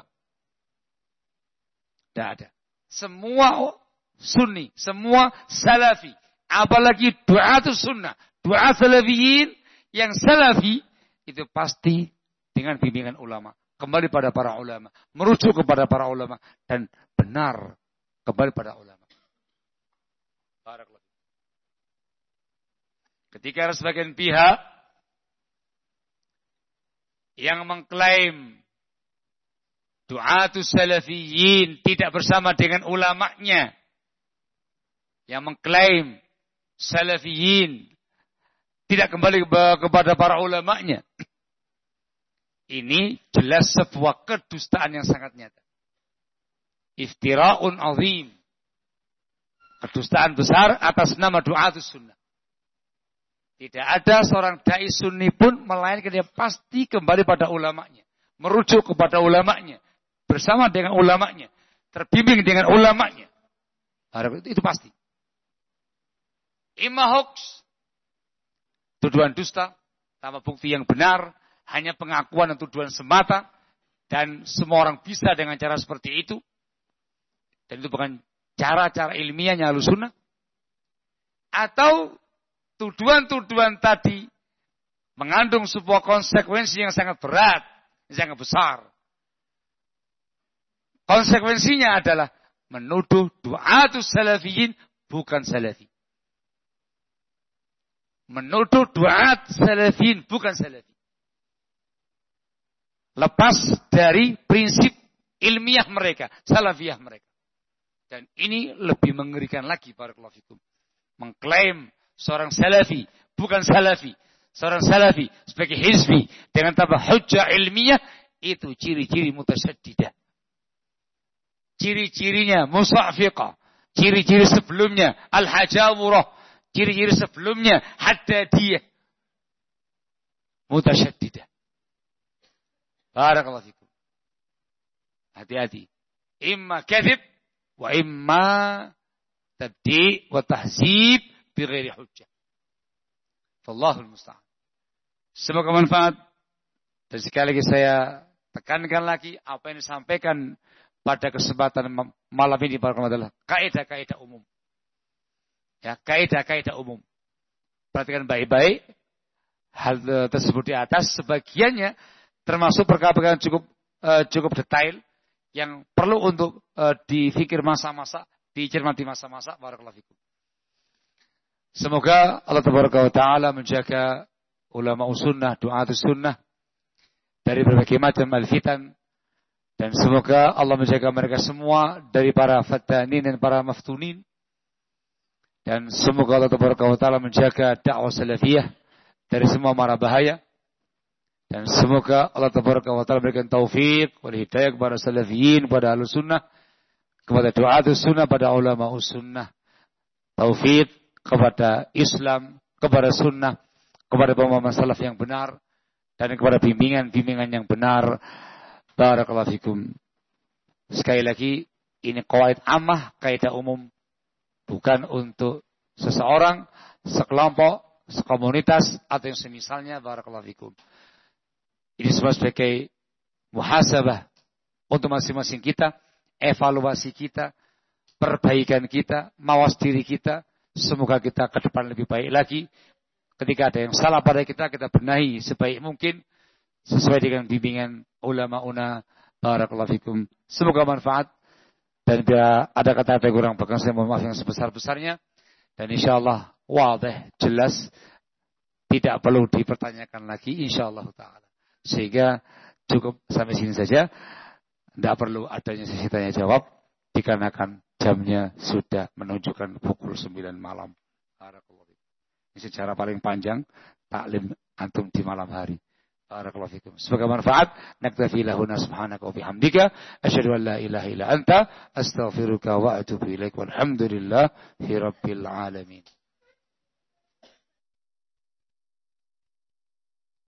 Tidak ada. Semua Sunni, semua Salafi, apalagi du'atus Sunnah, du'at Salafiyin yang Salafi itu pasti dengan bimbingan ulama, kembali pada para ulama, merujuk kepada para ulama dan benar kembali pada ulama. Barakallahu. Ketika ada sebagian pihak yang mengklaim du'atus salafiyin tidak bersama dengan ulamanya, yang mengklaim salafiyin tidak kembali kepada para ulamanya, ini jelas sebuah kedustaan yang sangat nyata. Iftira'un azim. Kedustaan besar atas nama du'atus sunnah. Tidak ada seorang dai sunni pun melainkan dia pasti kembali pada ulamanya. Merujuk kepada ulamanya. Bersama dengan ulamanya. Terbimbing dengan ulamanya. Itu pasti. Imma hoax. Tuduhan dusta. Tanpa bukti yang benar. Hanya pengakuan dan tuduhan semata. Dan semua orang bisa dengan cara seperti itu. Dan itu bukan cara-cara ilmiahnya Ahlus Sunnah. Atau tuduhan-tuduhan tadi mengandung sebuah konsekuensi yang sangat berat, yang sangat besar. Konsekuensinya adalah menuduh du'atus salafiyin bukan salafi. Menuduh du'at salafiyin bukan salafi. Lepas dari prinsip ilmiah mereka, salafiyah mereka. Dan ini lebih mengerikan lagi barakallahu fikum. Mengklaim seorang salafi, bukan salafi. Seorang salafi sebagai hizbi dengan tambah hujjah ilmiah, itu ciri-ciri mutasyaddidah. Ciri-cirinya musa'fiqah. Ciri-ciri sebelumnya al-hajawurah. Ciri-ciri sebelumnya haddadiyah. Mutasyaddidah. Barakallahu fikum. Hati-hati. Imma kadhib wa imma tabdi' wa tahzib bi ghairi hujjah. Wallahul musta'an. Semoga manfaat. Dan sekali lagi saya tekankan lagi apa yang disampaikan pada kesempatan malam ini adalah kaidah-kaidah umum. Ya, kaidah-kaidah umum. Perhatikan baik-baik hal tersebut di atas, sebagiannya termasuk perkara-perkara cukup detail yang perlu untuk difikir masa-masa, dicermati masa-masa. Barakallahu fikum. Semoga Allah Taala menjaga ulama sunnah, du'atus sunnah dari berbagai macam al-fitan, dan semoga Allah menjaga mereka semua dari para fattanin dan para maftunin, dan semoga Allah Taala menjaga dakwah salafiyah dari semua mara bahaya, dan semoga Allah Taala berikan taufik wal hidayah kepada salafiyin, kepada ahlus sunnah, kepada du'atus sunnah, pada ulama sunnah, taufik kepada Islam, kepada sunnah, kepada pemahaman salaf yang benar, dan kepada bimbingan-bimbingan yang benar. Barakallahu fikum. Sekali lagi, ini qawaid ammah, kaidah umum, bukan untuk seseorang, sekelompok, sekomunitas, atau yang semisalnya. Barakallahu fikum. Ini semua sebagai muhasabah untuk masing-masing kita, evaluasi kita, perbaikan kita, mawas diri kita. Semoga kita ke depan lebih baik lagi. Ketika ada yang salah pada kita, kita benahi sebaik mungkin sesuai dengan bimbingan ulama-una. Barakallahu fikum. Semoga manfaat. Dan bila ada kata-kata kurang berkenan, saya mohon maaf yang sebesar-besarnya. Dan insyaallah wadih, jelas, tidak perlu dipertanyakan lagi insyaallah taala. Sehingga cukup sampai sini saja. Tidak perlu adanya sesi tanya jawab dikarenakan jamnya sudah menunjukkan pukul 9 malam. Ini secara paling panjang taklim antum di malam hari. Barakallahu fikum. Semoga manfaat. Naktafi lahuna subhanaka wa bihamdika asyhadu an la ilaha illa anta astaghfiruka wa atubu ilaik. Walhamdulillahi rabbil alamin.